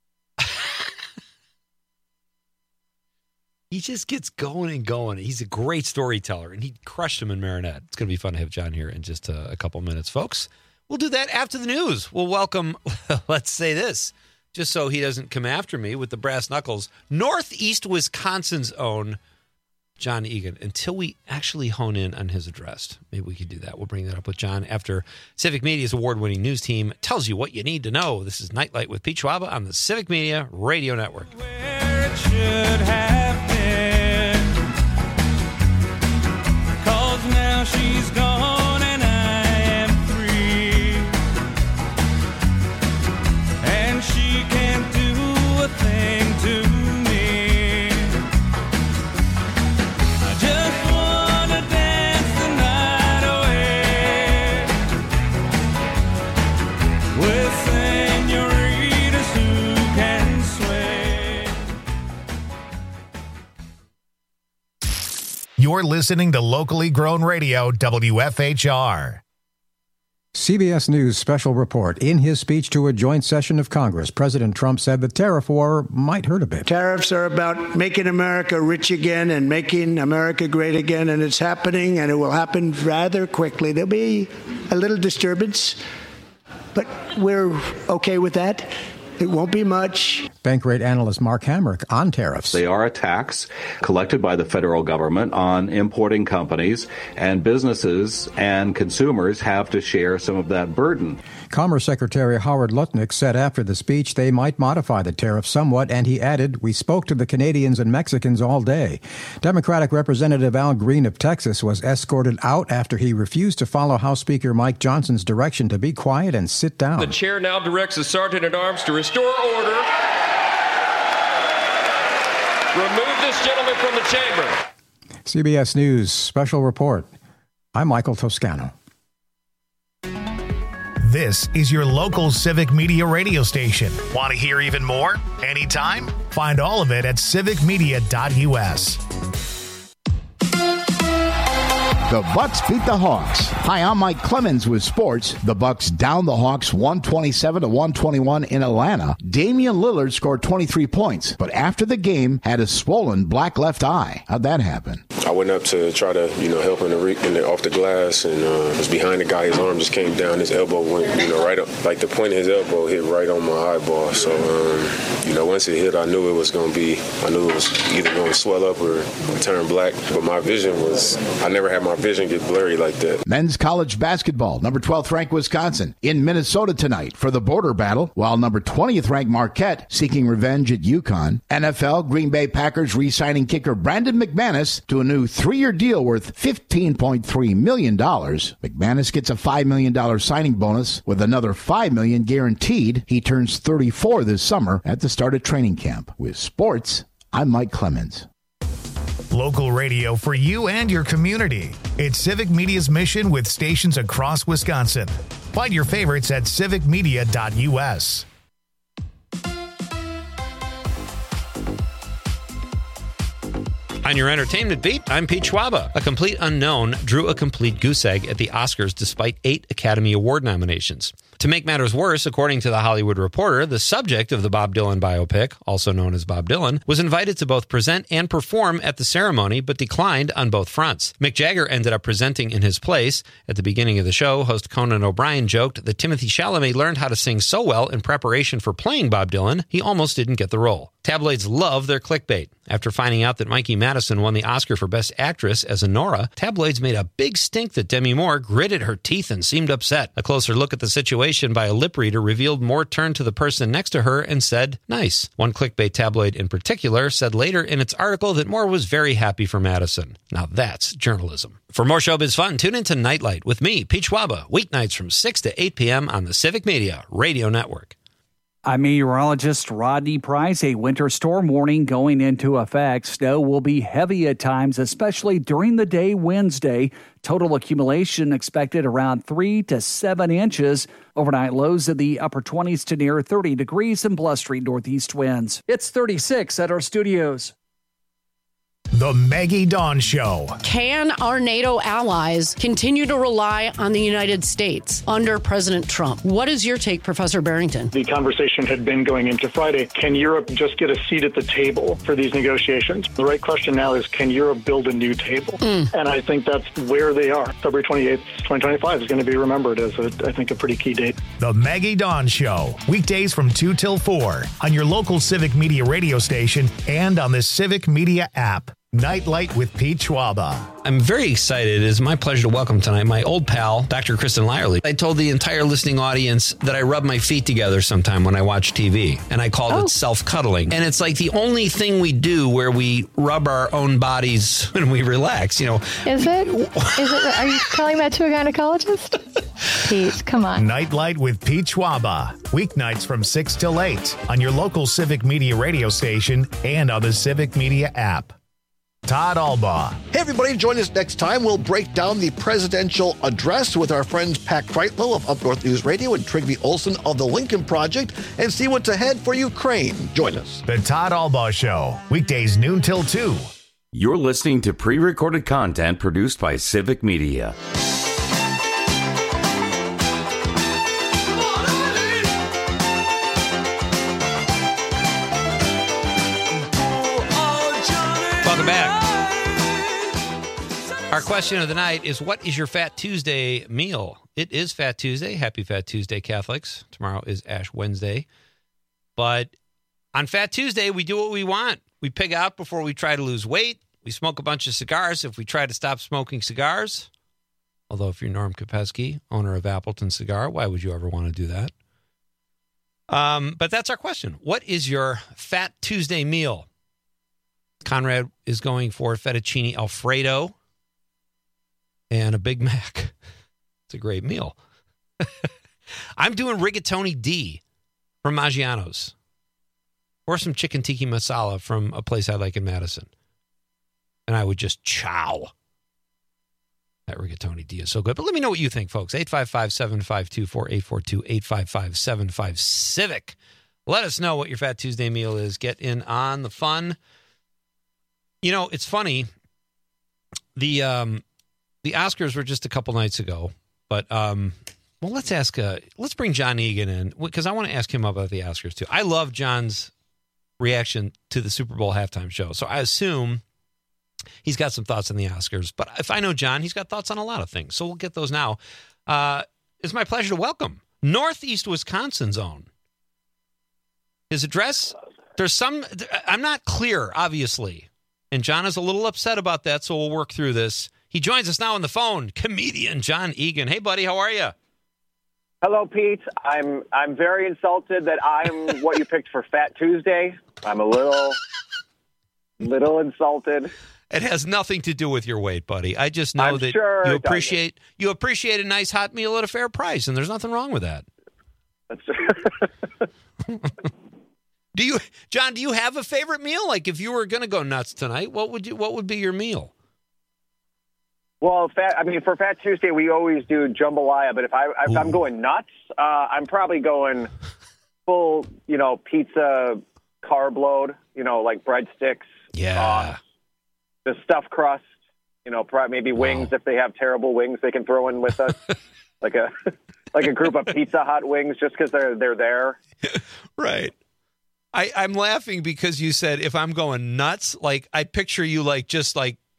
He just gets going and going. He's a great storyteller, and he crushed him in Marinette. It's going to be fun to have John here in just a couple minutes. Folks, we'll do that after the news. We'll welcome, let's say this, just so he doesn't come after me with the brass knuckles, Northeast Wisconsin's own John Egan, until we actually hone in on his address. Maybe we could do that. We'll bring that up with John after Civic Media's award-winning news team tells you what you need to know. This is Nightlight with Pete Schwaba on the Civic Media Radio Network. Where it should have been, 'cause now she's gone and I am free, and she can't do a thing to me. I just wanna dance the night away with senoritas who can sway. You're listening to locally grown radio, WFHR. CBS News special report. In his speech to a joint session of Congress, President Trump said the tariff war might hurt a bit. Tariffs are about making America rich again and making America great again, and it's happening, and it will happen rather quickly. There'll be a little disturbance, but we're okay with that. It won't be much. Bankrate analyst Mark Hamrick on tariffs. They are a tax collected by the federal government on importing companies, and businesses and consumers have to share some of that burden. Commerce Secretary Howard Lutnick said after the speech they might modify the tariff somewhat, and he added, "We spoke to the Canadians and Mexicans all day." Democratic Representative Al Green of Texas was escorted out after he refused to follow House Speaker Mike Johnson's direction to be quiet and sit down. The chair now directs the Sergeant-at-Arms to restore order. Remove this gentleman from the chamber. CBS News special report. I'm Michael Toscano. This is your local Civic Media radio station. Want to hear even more? Anytime? Find all of it at civicmedia.us. The Bucks beat the Hawks. Hi, I'm Mike Clemens with sports. The Bucks down the Hawks 127-121 in Atlanta. Damian Lillard scored 23 points, but after the game had a swollen black left eye. How'd that happen? I went up to try to, help him off the glass, and was behind the guy. His arm just came down. His elbow went, right up, like the point of his elbow hit right on my eyeball. So, once it hit, I knew it was either going to swell up or turn black. But my vision I never had my vision get blurry like that. Men's college basketball, number 12th ranked Wisconsin in Minnesota tonight for the border battle, while number 20th ranked Marquette seeking revenge at UConn. NFL, Green Bay Packers re-signing kicker Brandon McManus to a new 3-year deal worth $15.3 million. McManus gets a $5 million signing bonus with another $5 million guaranteed. He turns 34 this summer at the start of training camp. With sports, I'm Mike Clemens. Local radio for you and your community. It's Civic Media's mission with stations across Wisconsin. Find your favorites at civicmedia.us. On your entertainment beat, I'm Pete Schwaba. A complete unknown drew a complete goose egg at the Oscars despite 8 Academy Award nominations. To make matters worse, according to The Hollywood Reporter, the subject of the Bob Dylan biopic, also known as Bob Dylan, was invited to both present and perform at the ceremony, but declined on both fronts. Mick Jagger ended up presenting in his place. At the beginning of the show, host Conan O'Brien joked that Timothée Chalamet learned how to sing so well in preparation for playing Bob Dylan, he almost didn't get the role. Tabloids love their clickbait. After finding out that Mikey Madison won the Oscar for Best Actress as Nora, tabloids made a big stink that Demi Moore gritted her teeth and seemed upset. A closer look at the situation by a lip reader revealed Moore turned to the person next to her and said, "Nice." One clickbait tabloid in particular said later in its article that Moore was very happy for Madison. Now that's journalism. For more showbiz fun, tune into Nightlight with me, Pete Schwaba, weeknights from 6 to 8 p.m. on the Civic Media Radio Network. I'm meteorologist Rodney Price. A winter storm warning going into effect. Snow will be heavy at times, especially during the day Wednesday. Total accumulation expected around 3 to 7 inches. Overnight lows in the upper 20s to near 30 degrees and blustery northeast winds. It's 36 at our studios. The Maggie Dawn Show. Can our NATO allies continue to rely on the United States under President Trump? What is your take, Professor Barrington? The conversation had been going into Friday. Can Europe just get a seat at the table for these negotiations? The right question now is, can Europe build a new table? And I think that's where they are. February 28th, 2025 is going to be remembered as, I think, a pretty key date. The Maggie Dawn Show. Weekdays from 2 till 4 on your local Civic Media radio station and on the Civic Media app. Nightlight with Pete Schwaba. I'm very excited. It is my pleasure to welcome tonight my old pal, Dr. Kristen Lyerly. I told the entire listening audience that I rub my feet together sometime when I watch TV, and I called it self-cuddling. And it's like the only thing we do where we rub our own bodies when we relax, Is it? Are you telling that to a gynecologist? Pete, come on. Nightlight with Pete Schwaba. Weeknights from 6 till 8 on your local Civic Media radio station and on the Civic Media app. Todd Albaugh. Hey, everybody, join us next time. We'll break down the presidential address with our friends Pat Kreitlow of Up North News Radio and Trygve Olsen of the Lincoln Project and see what's ahead for Ukraine. Join us. The Todd Albaugh Show, weekdays noon till 2. You're listening to pre-recorded content produced by Civic Media. Our question of the night is, what is your Fat Tuesday meal? It is Fat Tuesday. Happy Fat Tuesday, Catholics. Tomorrow is Ash Wednesday. But on Fat Tuesday, we do what we want. We pig out before we try to lose weight. We smoke a bunch of cigars if we try to stop smoking cigars. Although if you're Norm Kopesky, owner of Appleton Cigar, why would you ever want to do that? But that's our question. What is your Fat Tuesday meal? Conrad is going for fettuccine Alfredo and a Big Mac. It's a great meal. I'm doing rigatoni D from Maggiano's, or some chicken tiki masala from a place I like in Madison. And I would just chow. That rigatoni D is so good. But let me know what you think, folks. 855-752-4842, 855-755-CIVIC. Let us know what your Fat Tuesday meal is. Get in on the fun. You know, it's funny. The Oscars were just a couple nights ago. But, let's bring John Egan in, because I want to ask him about the Oscars, too. I love John's reaction to the Super Bowl halftime show. So I assume he's got some thoughts on the Oscars. But if I know John, he's got thoughts on a lot of things. So we'll get those now. It's my pleasure to welcome Northeast Wisconsin's own. His address, I'm not clear, obviously. And John is a little upset about that, so we'll work through this. He joins us now on the phone, comedian John Egan. Hey, buddy, how are you? Hello, Pete. I'm very insulted that I'm what you picked for Fat Tuesday. I'm a little insulted. It has nothing to do with your weight, buddy. I just know I'm that sure you appreciate a nice hot meal at a fair price, and there's nothing wrong with that. That's John, do you have a favorite meal? Like, if you were going to go nuts tonight, what would be your meal? Well, for Fat Tuesday, we always do jambalaya. But if I'm going nuts, I'm probably going full, pizza carb load. Like breadsticks. Yeah. The stuffed crust. Maybe wings if they have terrible wings they can throw in with us, like a group of Pizza Hut wings just because they're there. Right. I'm laughing because you said if I'm going nuts, like I picture you just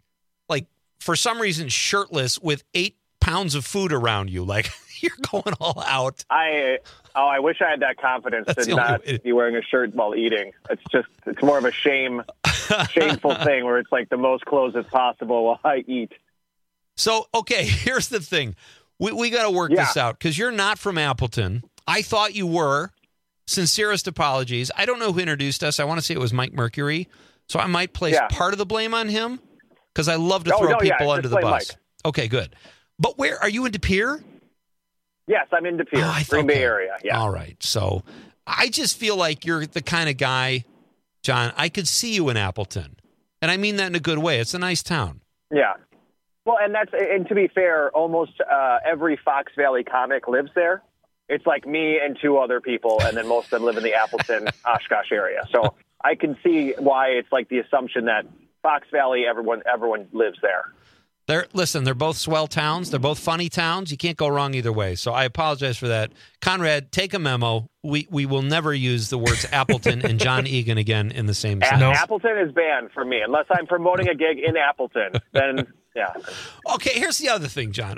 for some reason shirtless with 8 pounds of food around you, like you're going all out. I wish I had that confidence to not be wearing a shirt while eating. It's more of a shameful thing where it's like the most clothes as possible while I eat. So, okay, here's the thing. We got to work this out because you're not from Appleton. I thought you were. Sincerest apologies. I don't know who introduced us. I want to say it was Mike Mercury. So I might place part of the blame on him because I love to throw people under the bus. Mike. Okay, good. But where are you in De Pere? Yes, I'm in De Pere, Green Bay area. Yeah. All right. So I just feel like you're the kind of guy, John, I could see you in Appleton. And I mean that in a good way. It's a nice town. Yeah. Well, and to be fair, almost every Fox Valley comic lives there. It's like me and 2 other people, and then most of them live in the Appleton, Oshkosh area. So I can see why it's like the assumption that Fox Valley, everyone lives there. They're both swell towns. They're both funny towns. You can't go wrong either way. So I apologize for that. Conrad, take a memo. We will never use the words Appleton and John Egan again in the same sentence. Appleton is banned for me. Unless I'm promoting a gig in Appleton, then... Yeah. Okay, here's the other thing, John.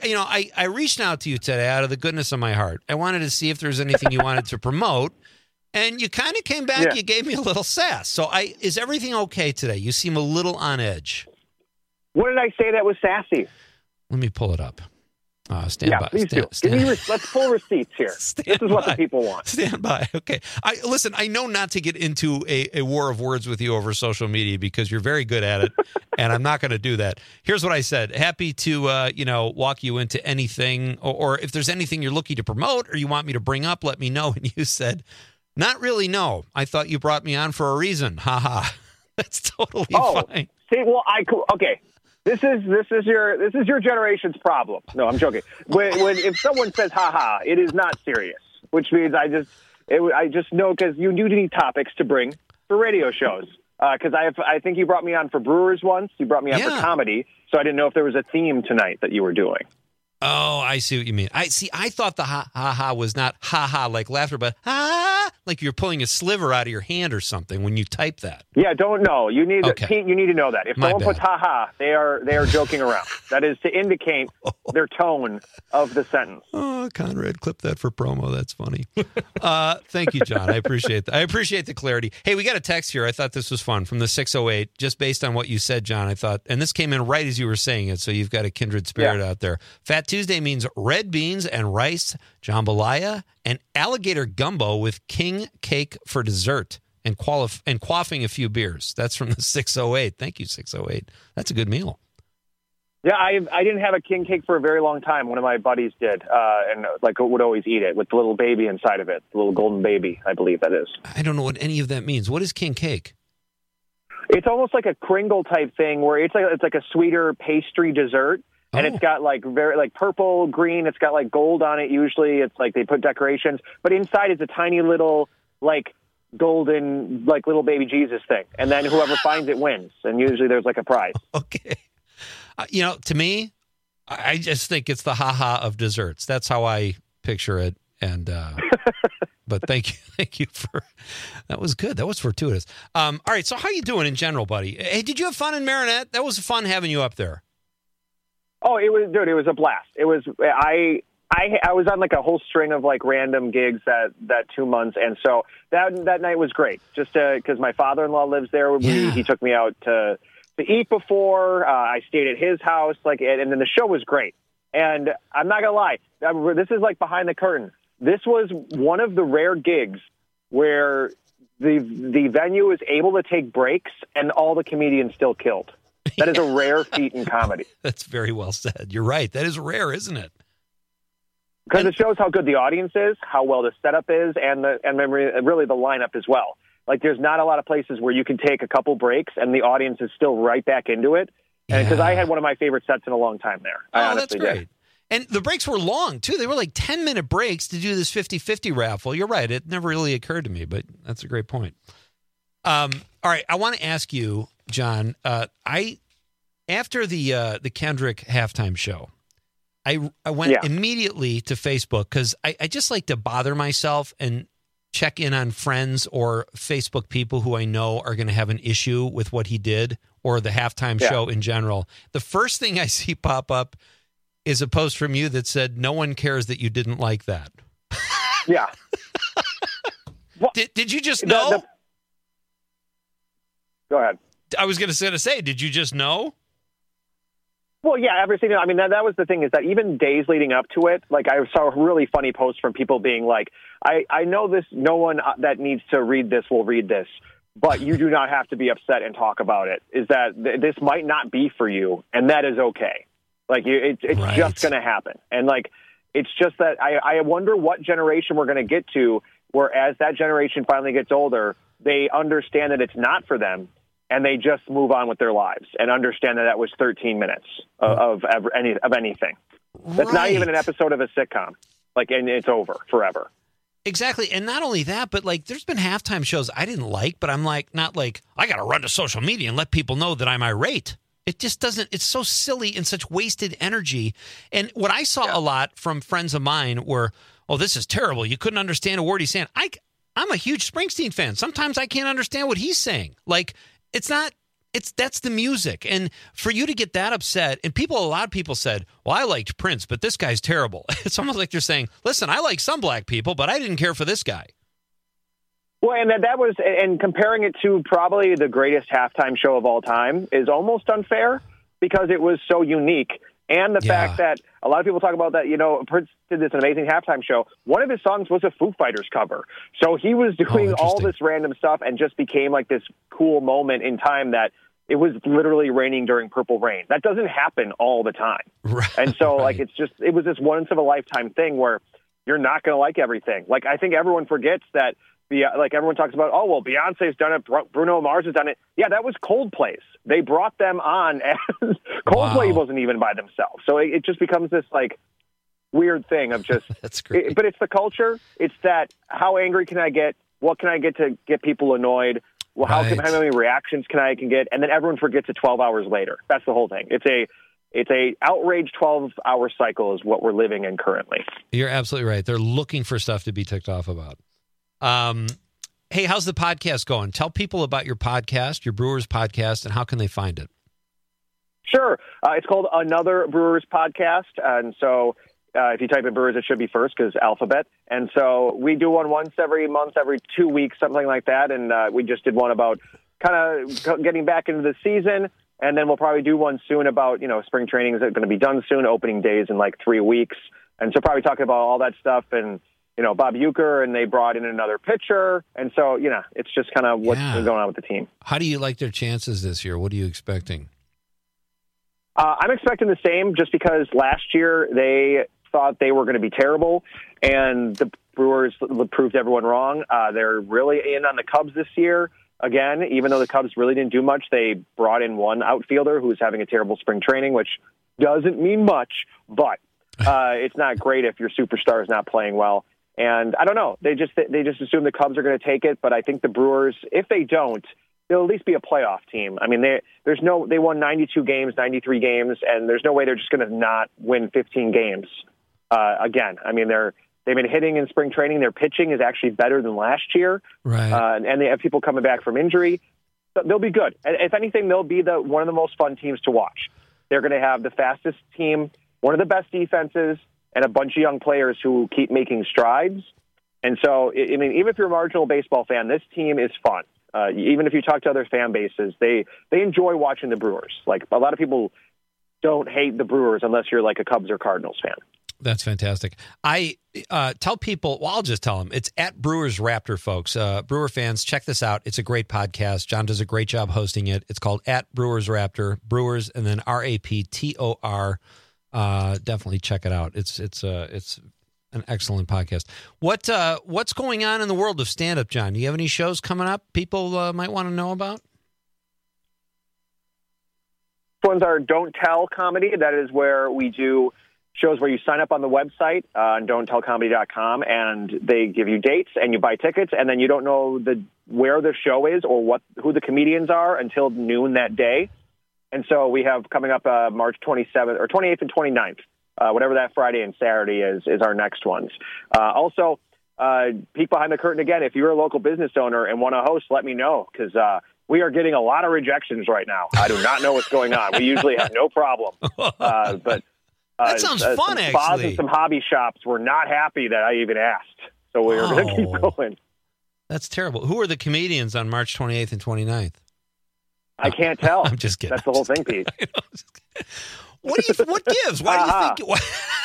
I reached out to you today out of the goodness of my heart. I wanted to see if there's anything you wanted to promote, and you kind of came back. Yeah. You gave me a little sass. So, is everything okay today? You seem a little on edge. What did I say that was sassy? Let me pull it up. Stand by. Please do. Let's pull receipts here. This is what the people want. Stand by. Okay. Listen, I know not to get into a war of words with you over social media because you're very good at it, and I'm not going to do that. Here's what I said. Happy to, walk you into anything, or if there's anything you're looking to promote or you want me to bring up, let me know. And you said, not really, no. I thought you brought me on for a reason. Ha ha. That's totally fine. See, well, okay. This is your generation's problem. No, I'm joking. If someone says "ha ha," it is not serious. Which means I just know because you do need topics to bring for radio shows. Because I think you brought me on for Brewers once. You brought me on for comedy, so I didn't know if there was a theme tonight that you were doing. Oh, I see what you mean. I thought the ha ha ha was not ha ha like laughter, but ha like you're pulling a sliver out of your hand or something when you type that. Yeah, don't know. You need Okay. you need to know that. If My someone puts bad. ha-ha, they are joking around. That is to indicate their tone of the sentence. Oh, Conrad, clip that for promo. That's funny. Thank you, John. I appreciate that. I appreciate the clarity. Hey, we got a text here. I thought this was fun from the 608, just based on what you said, John. I thought, and this came in right as you were saying it, so you've got a kindred spirit out there. Fat Tuesday means red beans and rice, jambalaya, and alligator gumbo with king cake for dessert and quaffing a few beers. That's from the 608. Thank you, 608. That's a good meal. Yeah, I didn't have a king cake for a very long time. One of my buddies did, and like would always eat it with the little baby inside of it, the little golden baby, I believe that is. I don't know what any of that means. What is king cake? It's almost like a Kringle type thing where it's like a sweeter pastry dessert, and it's got like very like purple, green. It's got like gold on it. Usually, it's like they put decorations, but inside is a tiny little like golden like little baby Jesus thing, and then whoever finds it wins. And usually, there's like a prize. Okay. To me, I just think it's the ha-ha of desserts. That's how I picture it. And but thank you for that was good. That was fortuitous. All right, so how you doing in general, buddy? Hey, did you have fun in Marinette? That was fun having you up there. Oh, it was, dude. It was a blast. It was. I was on like a whole string of like random gigs that 2 months, and so that night was great. Just because my father-in-law lives there, he took me out to eat before. I stayed at his house, and then the show was great. And I'm not gonna lie, this is like behind the curtain. This was one of the rare gigs where the venue is able to take breaks and all the comedians still killed. That is a rare feat in comedy. That's very well said. You're right. That is rare, isn't it? Because it shows how good the audience is, how well the setup is, and really the lineup as well. Like, there's not a lot of places where you can take a couple breaks and the audience is still right back into it. And because I had one of my favorite sets in a long time there. I honestly that's great. did. And the breaks were long, too. They were like 10-minute breaks to do this 50-50 raffle. You're right. It never really occurred to me, but that's a great point. All right. I want to ask you, John, after the Kendrick halftime show, I went immediately to Facebook because I just like to bother myself and check in on friends or Facebook people who I know are going to have an issue with what he did or the halftime show in general. The first thing I see pop up is a post from you that said, "No one cares that you didn't like that." Yeah. Did you just know? Go ahead. I was going to say, did you just know? Well, yeah, everything. I mean, that was the thing, is that even days leading up to it, like, I saw really funny posts from people being like, I know this, no one that needs to read this will read this, but you do not have to be upset and talk about it. Is that this might not be for you, and that is okay. Like, it's just going to happen. And, like, it's just that I wonder what generation we're going to get to where, as that generation finally gets older, they understand that it's not for them, and they just move on with their lives and understand that was 13 minutes of anything. That's not even an episode of a sitcom. Like, and it's over forever. Exactly. And not only that, but like, there's been halftime shows I didn't like, but I'm like, not like, I got to run to social media and let people know that I'm irate. It just doesn't, it's so silly and such wasted energy. And what I saw a lot from friends of mine were, oh, this is terrible. You couldn't understand a word he's saying. I'm a huge Springsteen fan. Sometimes I can't understand what he's saying. Like, that's the music. And for you to get that upset, and a lot of people said, well, I liked Prince, but this guy's terrible. It's almost like they're saying, listen, I like some black people, but I didn't care for this guy. Well, and that was, and comparing it to probably the greatest halftime show of all time is almost unfair because it was so unique. And the fact that a lot of people talk about that, Prince did this amazing halftime show. One of his songs was a Foo Fighters cover. So he was doing all this random stuff and just became like this cool moment in time that it was literally raining during Purple Rain. That doesn't happen all the time. Right, and so like, it was this once of a lifetime thing where you're not going to like everything. Like, I think everyone forgets that. Like, everyone talks about, oh, well, Beyonce's done it, Bruno Mars has done it. Yeah, that was Coldplay's. They brought them on, and Coldplay wasn't even by themselves. So it just becomes this, like, weird thing of just... That's great. But it's the culture. It's that, how angry can I get? What can I get to get people annoyed? Well, how many reactions can I get? And then everyone forgets it 12 hours later. That's the whole thing. It's a outrage 12-hour cycle is what we're living in currently. You're absolutely right. They're looking for stuff to be ticked off about. Hey, how's the podcast going? Tell people about your podcast, your Brewers podcast, and how can they find it? Sure. It's called Another Brewers Podcast. And so if you type in Brewers, it should be first because alphabet. And so we do one once every month, every 2 weeks, something like that. And we just did one about kind of getting back into the season. And then we'll probably do one soon about, spring training is going to be done soon, opening days in like 3 weeks. And so probably talking about all that stuff and, Bob Uecker, and they brought in another pitcher. And so, it's just kind of what's going on with the team. How do you like their chances this year? What are you expecting? I'm expecting the same just because last year they thought they were going to be terrible, and the Brewers proved everyone wrong. They're really in on the Cubs this year. Again, even though the Cubs really didn't do much, they brought in one outfielder who was having a terrible spring training, which doesn't mean much, but it's not great if your superstar is not playing well. And I don't know. They just assume the Cubs are going to take it, but I think the Brewers, if they don't, they'll at least be a playoff team. I mean, they won 92 games, 93 games, and there's no way they're just going to not win 15 games again. I mean, they've been hitting in spring training. Their pitching is actually better than last year, right? And they have people coming back from injury. So they'll be good. And if anything, they'll be one of the most fun teams to watch. They're going to have the fastest team, one of the best defenses, and a bunch of young players who keep making strides. And so, I mean, even if you're a marginal baseball fan, this team is fun. Even if you talk to other fan bases, they enjoy watching the Brewers. Like, a lot of people don't hate the Brewers unless you're like a Cubs or Cardinals fan. That's fantastic. I tell people, well, I'll just tell them, it's at Brewers Raptor, folks. Brewer fans, check this out. It's a great podcast. John does a great job hosting it. It's called at Brewers Raptor, Brewers, and then RAPTOR. Definitely check it out. It's an excellent podcast. What's going on in the world of stand-up, John? Do you have any shows coming up people might want to know about? Ones are Don't Tell Comedy. That is where we do shows where you sign up on the website on don'ttellcomedy.com, and they give you dates and you buy tickets, and then you don't know where the show is or who the comedians are until noon that day. And so we have coming up March 27th or 28th and 29th. Whatever that Friday and Saturday is our next ones. Also, peek behind the curtain again. If you're a local business owner and want to host, let me know, because we are getting a lot of rejections right now. I do not know what's going on. We usually have no problem. But that sounds fun, some actually. spas and some hobby shops were not happy that I even asked. So we're going to keep going. That's terrible. Who are the comedians on March 28th and 29th? I can't tell. I'm just kidding. That's the whole thing, Pete. What gives? Why do you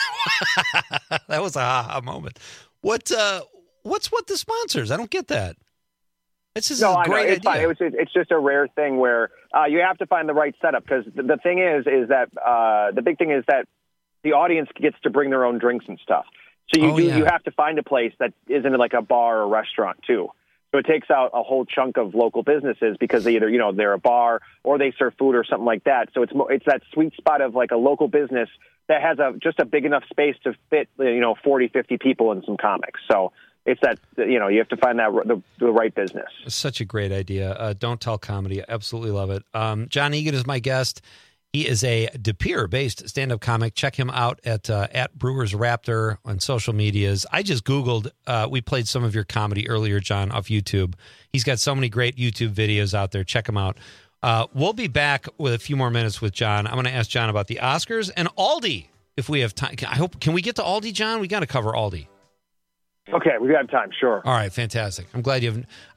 think? That was a ha-ha moment. What's with the sponsors? I don't get that. This is a great idea. It's just a rare thing where you have to find the right setup, because the thing is that the big thing is that the audience gets to bring their own drinks and stuff. So you have to find a place that isn't like a bar or restaurant too. So it takes out a whole chunk of local businesses because they either, they're a bar or they serve food or something like that. So it's that sweet spot of like a local business that has just a big enough space to fit, 40, 50 people and some comics. So it's that, you have to find that the right business. It's such a great idea. Don't Tell Comedy. I absolutely love it. John Egan is my guest. He is a De Pere-based stand-up comic. Check him out at Brewers Raptor on social medias. I just Googled. We played some of your comedy earlier, John, off YouTube. He's got so many great YouTube videos out there. Check him out. We'll be back with a few more minutes with John. I'm going to ask John about the Oscars and Aldi if we have time. Can we get to Aldi, John? We got to cover Aldi. Okay, we got time. Sure. All right, fantastic. I'm glad.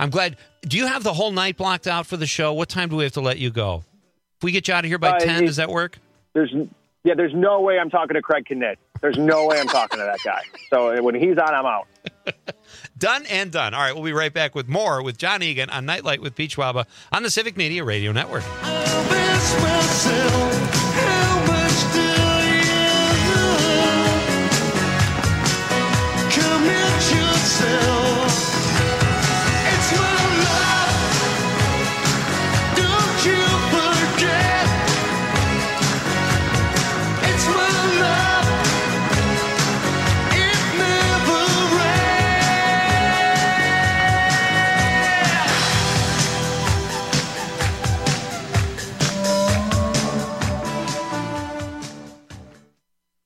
Do you have the whole night blocked out for the show? What time do we have to let you go? If we get you out of here by 10, does that work? There's no way I'm talking to Craig Kinnitt. There's no way I'm talking to that guy. So when he's on, I'm out. Done and done. All right, we'll be right back with more with John Egan on Nightlight with Pete Schwaba on the Civic Media Radio Network.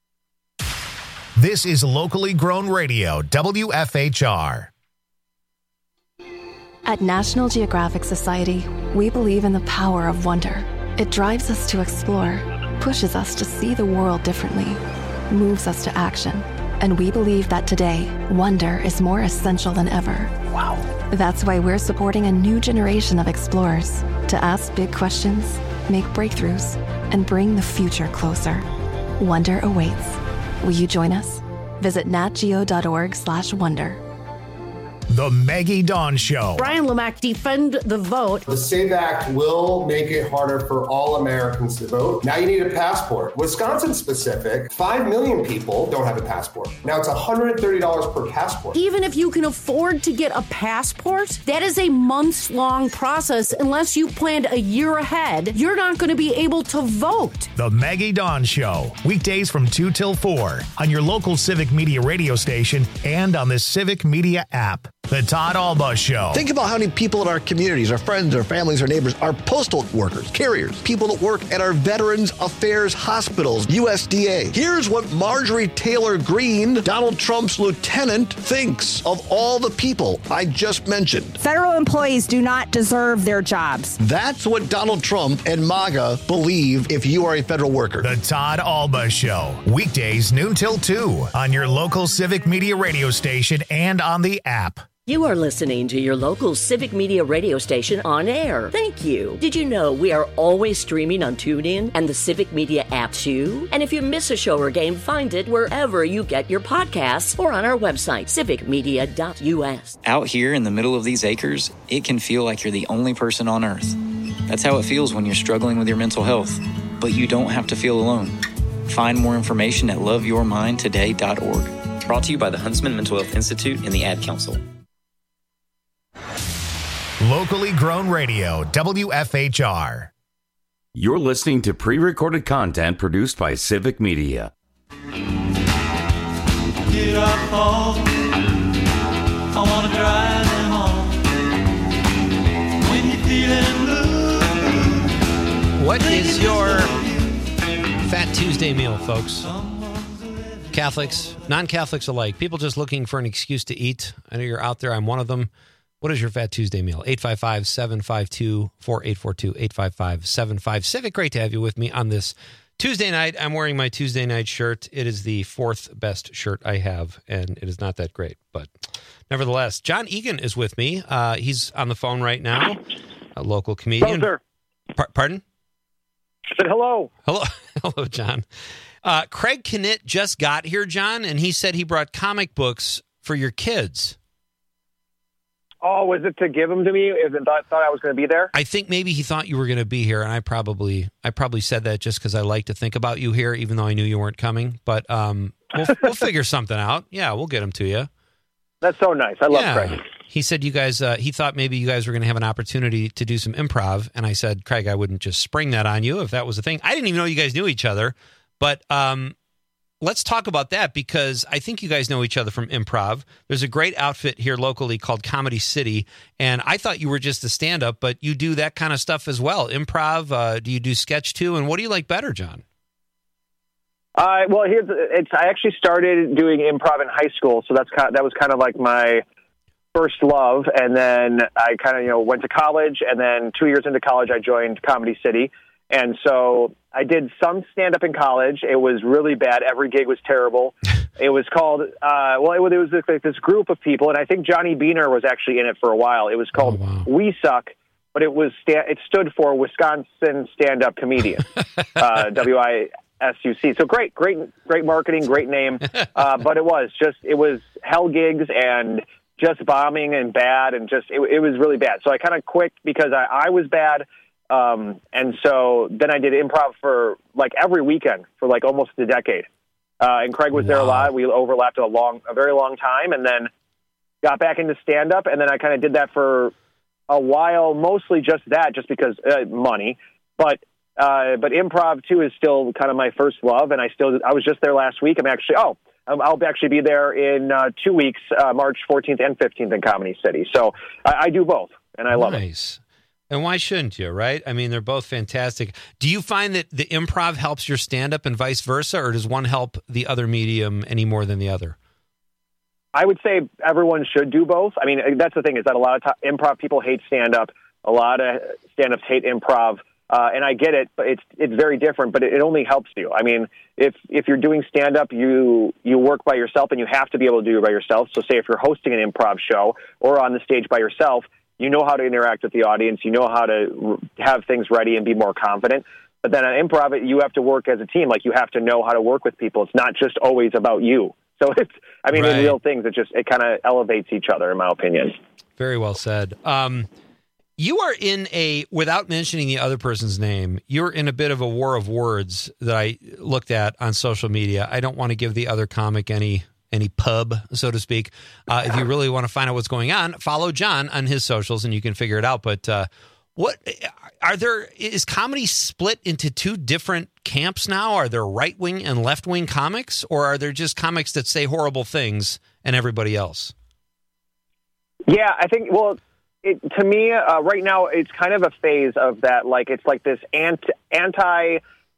This is locally grown radio, WFHR. At National Geographic Society, we believe in the power of wonder. It drives us to explore, pushes us to see the world differently, moves us to action. And we believe that today, wonder is more essential than ever. Wow. That's why we're supporting a new generation of explorers to ask big questions, make breakthroughs, and bring the future closer. Wonder awaits. Will you join us? Visit natgeo.org/wonder. The Maggie Dawn Show. Brian Lemack, defend the vote. The SAVE Act will make it harder for all Americans to vote. Now you need a passport. Wisconsin specific, 5 million people don't have a passport. Now it's $130 per passport. Even if you can afford to get a passport, that is a months-long process. Unless you planned a year ahead, you're not going to be able to vote. The Maggie Dawn Show. Weekdays from 2 till 4 on your local Civic Media radio station and on the Civic Media app. The Todd Alba Show. Think about how many people in our communities, our friends, our families, our neighbors, our postal workers, carriers, people that work at our Veterans Affairs hospitals, USDA. Here's what Marjorie Taylor Greene, Donald Trump's lieutenant, thinks of all the people I just mentioned. Federal employees do not deserve their jobs. That's what Donald Trump and MAGA believe if you are a federal worker. The Todd Alba Show. Weekdays noon till 2 on your local Civic Media radio station and on the app. You are listening to your local Civic Media radio station on air. Thank you. Did you know we are always streaming on TuneIn and the Civic Media app too? And if you miss a show or game, find it wherever you get your podcasts or on our website, civicmedia.us. Out here in the middle of these acres, it can feel like you're the only person on earth. That's how it feels when you're struggling with your mental health. But you don't have to feel alone. Find more information at loveyourmindtoday.org. Brought to you by the Huntsman Mental Health Institute and the Ad Council. Locally grown radio, WFHR. You're listening to pre-recorded content produced by Civic Media. Get up home. I want to drive them home. When you're feeling blue. What is your Fat Tuesday meal, folks? Catholics, non-Catholics alike, people just looking for an excuse to eat. I know you're out there. I'm one of them. What is your Fat Tuesday meal? 855-752-4842, 855-75-CIVIC. Great to have you with me on this Tuesday night. I'm wearing my Tuesday night shirt. It is the fourth best shirt I have, and it is not that great. But nevertheless, John Egan is with me. He's on the phone right now, a local comedian. Hello, sir. Pardon? I said hello. Hello, hello, John. Craig Knitt just got here, John, and he said he brought comic books for your kids. Oh, was it to give them to me? Thought I was going to be there? I think maybe he thought you were going to be here, and I probably said that just because I like to think about you here, even though I knew you weren't coming. But we'll figure something out. Yeah, we'll get them to you. That's so nice. I love Craig. He said you guys. He thought maybe you guys were going to have an opportunity to do some improv, and I said, Craig, I wouldn't just spring that on you if that was the thing. I didn't even know you guys knew each other, but. Let's talk about that because I think you guys know each other from improv. There's a great outfit here locally called Comedy City, and I thought you were just a stand-up, but you do that kind of stuff as well. Improv, do you do sketch too, and what do you like better, John? Well, I actually started doing improv in high school, so that was kind of like my first love, and then I kind of went to college, and then 2 years into college, I joined Comedy City. And so I did some stand-up in college. It was really bad. Every gig was terrible. It was called, it was like this group of people, and I think Johnny Beaner was actually in it for a while. It was called We Suck, but it stood for Wisconsin Stand-Up Comedian, WISUC. So great marketing, great name. But it was hell gigs and just bombing and bad, and it was really bad. So I kind of quit because I was bad. And so then I did improv for like every weekend for like almost a decade. And Craig was there a lot. We overlapped a very long time, and then got back into stand up. And then I kind of did that for a while, mostly just because money, but improv too is still kind of my first love. And I was just there last week. I'll actually be there in 2 weeks, March 14th and 15th in Comedy City. So I do both, and I love it. And why shouldn't you, right? I mean, they're both fantastic. Do you find that the improv helps your stand-up and vice versa, or does one help the other medium any more than the other? I would say everyone should do both. I mean, that's the thing, is that a lot of improv people hate stand-up. A lot of stand-ups hate improv. And I get it, but it's very different, but it only helps you. I mean, if you're doing stand-up, you work by yourself, and you have to be able to do it by yourself. So say if you're hosting an improv show or on the stage by yourself, you know how to interact with the audience. You know how to have things ready and be more confident. But then on improv, you have to work as a team. Like, you have to know how to work with people. It's not just always about you. So in real things, it kind of elevates each other, in my opinion. Very well said. You are in without mentioning the other person's name, you're in a bit of a war of words that I looked at on social media. I don't want to give the other comic any pub, so to speak. If you really want to find out what's going on, follow John on his socials and you can figure it out. But is comedy split into two different camps now? Are there right-wing and left-wing comics, or are there just comics that say horrible things and everybody else? Yeah, I think, to me, right now, it's kind of a phase of that. Like, it's like this anti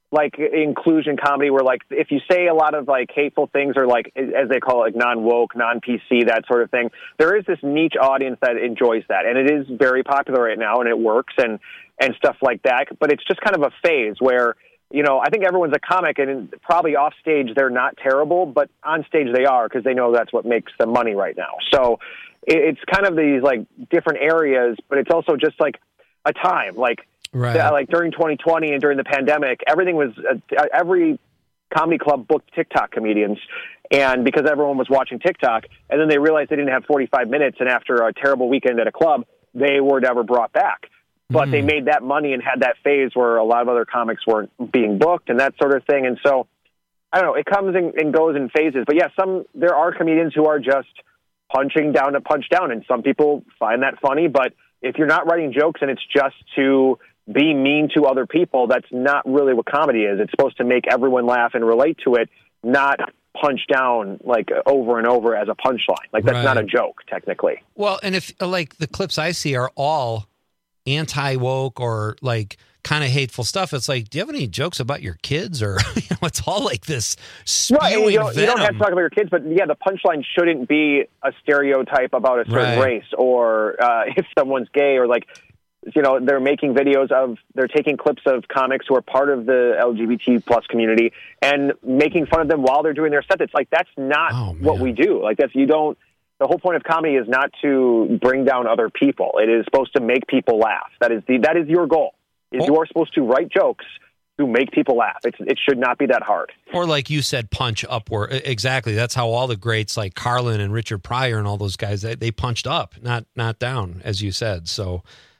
inclusion comedy where, like, if you say a lot of, like, hateful things, or, like, as they call it, like, non-woke, non-PC, that sort of thing, there is this niche audience that enjoys that. And it is very popular right now, and it works and stuff like that. But it's just kind of a phase where, I think everyone's a comic, and probably off stage they're not terrible, but on stage they are, because they know that's what makes them money right now. So it's kind of these, like, different areas, but it's also just, like, a time. Like, like during 2020 and during the pandemic, everything was every comedy club booked TikTok comedians, and because everyone was watching TikTok, and then they realized they didn't have 45 minutes, and after a terrible weekend at a club, they were never brought back. But they made that money and had that phase where a lot of other comics weren't being booked and that sort of thing. And so, I don't know, it comes and goes in phases. But yeah, there are comedians who are just punching down to punch down, and some people find that funny. But if you're not writing jokes and it's just to be mean to other people, that's not really what comedy is. It's supposed to make everyone laugh and relate to it, not punch down like over and over as a punchline. Like, that's not a joke, technically. Well, and if, like, the clips I see are all anti-woke or, like, kind of hateful stuff, it's like, do you have any jokes about your kids? Or, it's all like this spewing you don't have to talk about your kids, but yeah, the punchline shouldn't be a stereotype about a certain race, or if someone's gay, or, like, they're making videos they're taking clips of comics who are part of the LGBT plus community and making fun of them while they're doing their set. It's like, that's not what we do. Like, the whole point of comedy is not to bring down other people. It is supposed to make people laugh. That is your goal. You are supposed to write jokes to make people laugh. It should not be that hard. Or, like you said, punch upward. Exactly. That's how all the greats like Carlin and Richard Pryor and all those guys, they punched up, not down, as you said. So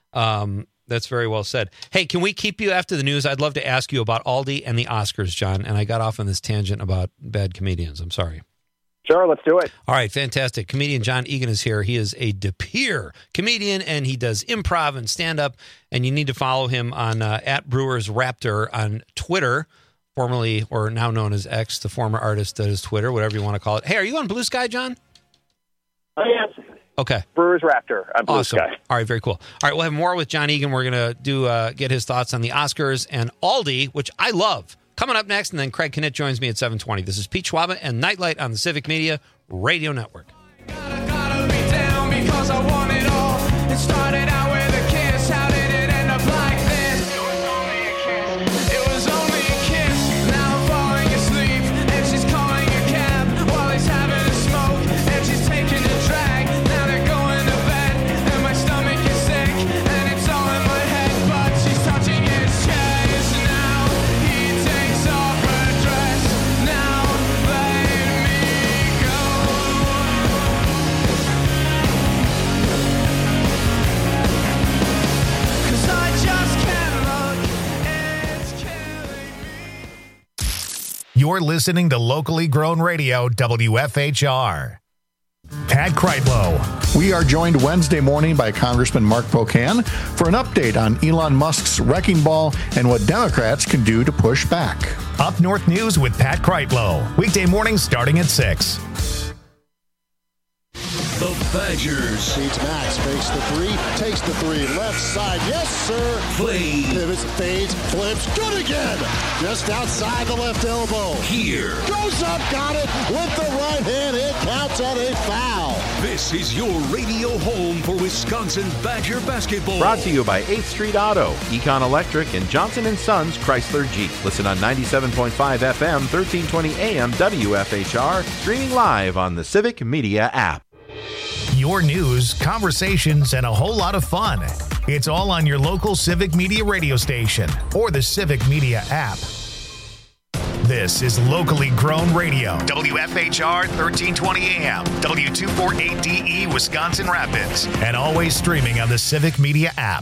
that's very well said. Hey, can we keep you after the news? I'd love to ask you about Aldi and the Oscars, John. And I got off on this tangent about bad comedians. I'm sorry. Sure, let's do it. All right, fantastic. Comedian John Egan is here. He is a De Pere comedian, and he does improv and stand-up, and you need to follow him on at Brewers Raptor on Twitter, formerly or now known as X, the former artist that is Twitter, whatever you want to call it. Hey, are you on Blue Sky, John? Oh, yes. Okay. Brewers Raptor on Blue Sky. All right, very cool. All right, we'll have more with John Egan. We're going to get his thoughts on the Oscars and Aldi, which I love. Coming up next, and then Craig Knitt joins me at 7:20. This is Pete Schwaba and Nightlight on the Civic Media Radio Network. Gotta be down because I want it all. It started out with a kiss. How did it end up like this? It was only a kiss. It was only a kiss. Now I'm falling asleep, and she's calling a cab while he's having a smoke, and she's taking a drag. Now they're going to bed, and my stomach is sick, and it's all in my head, but she's touching his chest now. He takes off her dress. Now let me go. You're listening to locally grown radio, WFHR. Pat Kreitlow. We are joined Wednesday morning by Congressman Mark Pocan for an update on Elon Musk's wrecking ball and what Democrats can do to push back. Up North News with Pat Kreitlow. Weekday mornings starting at 6. The Badgers. Feeds Max, fakes the three, takes the three, left side, yes sir. Play. Pivots, fades, flips, good again. Just outside the left elbow. Here. Goes up, got it, with the right hand, it counts on a foul. This is your radio home for Wisconsin Badger basketball. Brought to you by 8th Street Auto, Econ Electric, and Johnson & Sons Chrysler Jeep. Listen on 97.5 FM, 1320 AM, WFHR, streaming live on the Civic Media app. Your news, conversations, and a whole lot of fun. It's all on your local Civic Media radio station or the Civic Media app. This is locally grown radio. WFHR 1320 AM, W248DE Wisconsin Rapids, and always streaming on the Civic Media app.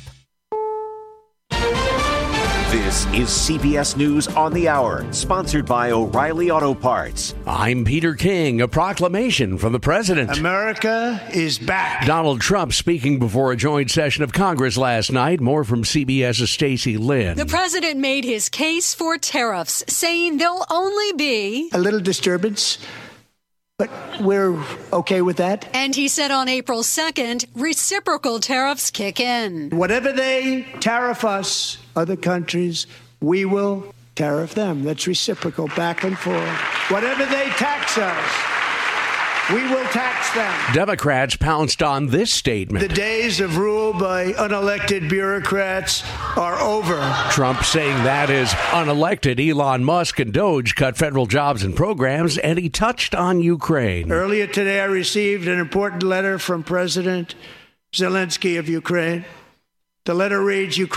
This is CBS News on the Hour, sponsored by O'Reilly Auto Parts. I'm Peter King. A proclamation from the president. America is back. Donald Trump speaking before a joint session of Congress last night. More from CBS's Stacey Lynn. The president made his case for tariffs, saying there'll only be a little disturbance, but we're okay with that. And he said on April 2nd, reciprocal tariffs kick in. Whatever they tariff us, other countries, we will tariff them. That's reciprocal, back and forth. Whatever they tax us, we will tax them. Democrats pounced on this statement. The days of rule by unelected bureaucrats are over. Trump saying that is unelected. Elon Musk and Doge cut federal jobs and programs, and he touched on Ukraine. Earlier today, I received an important letter from President Zelensky of Ukraine. The letter reads,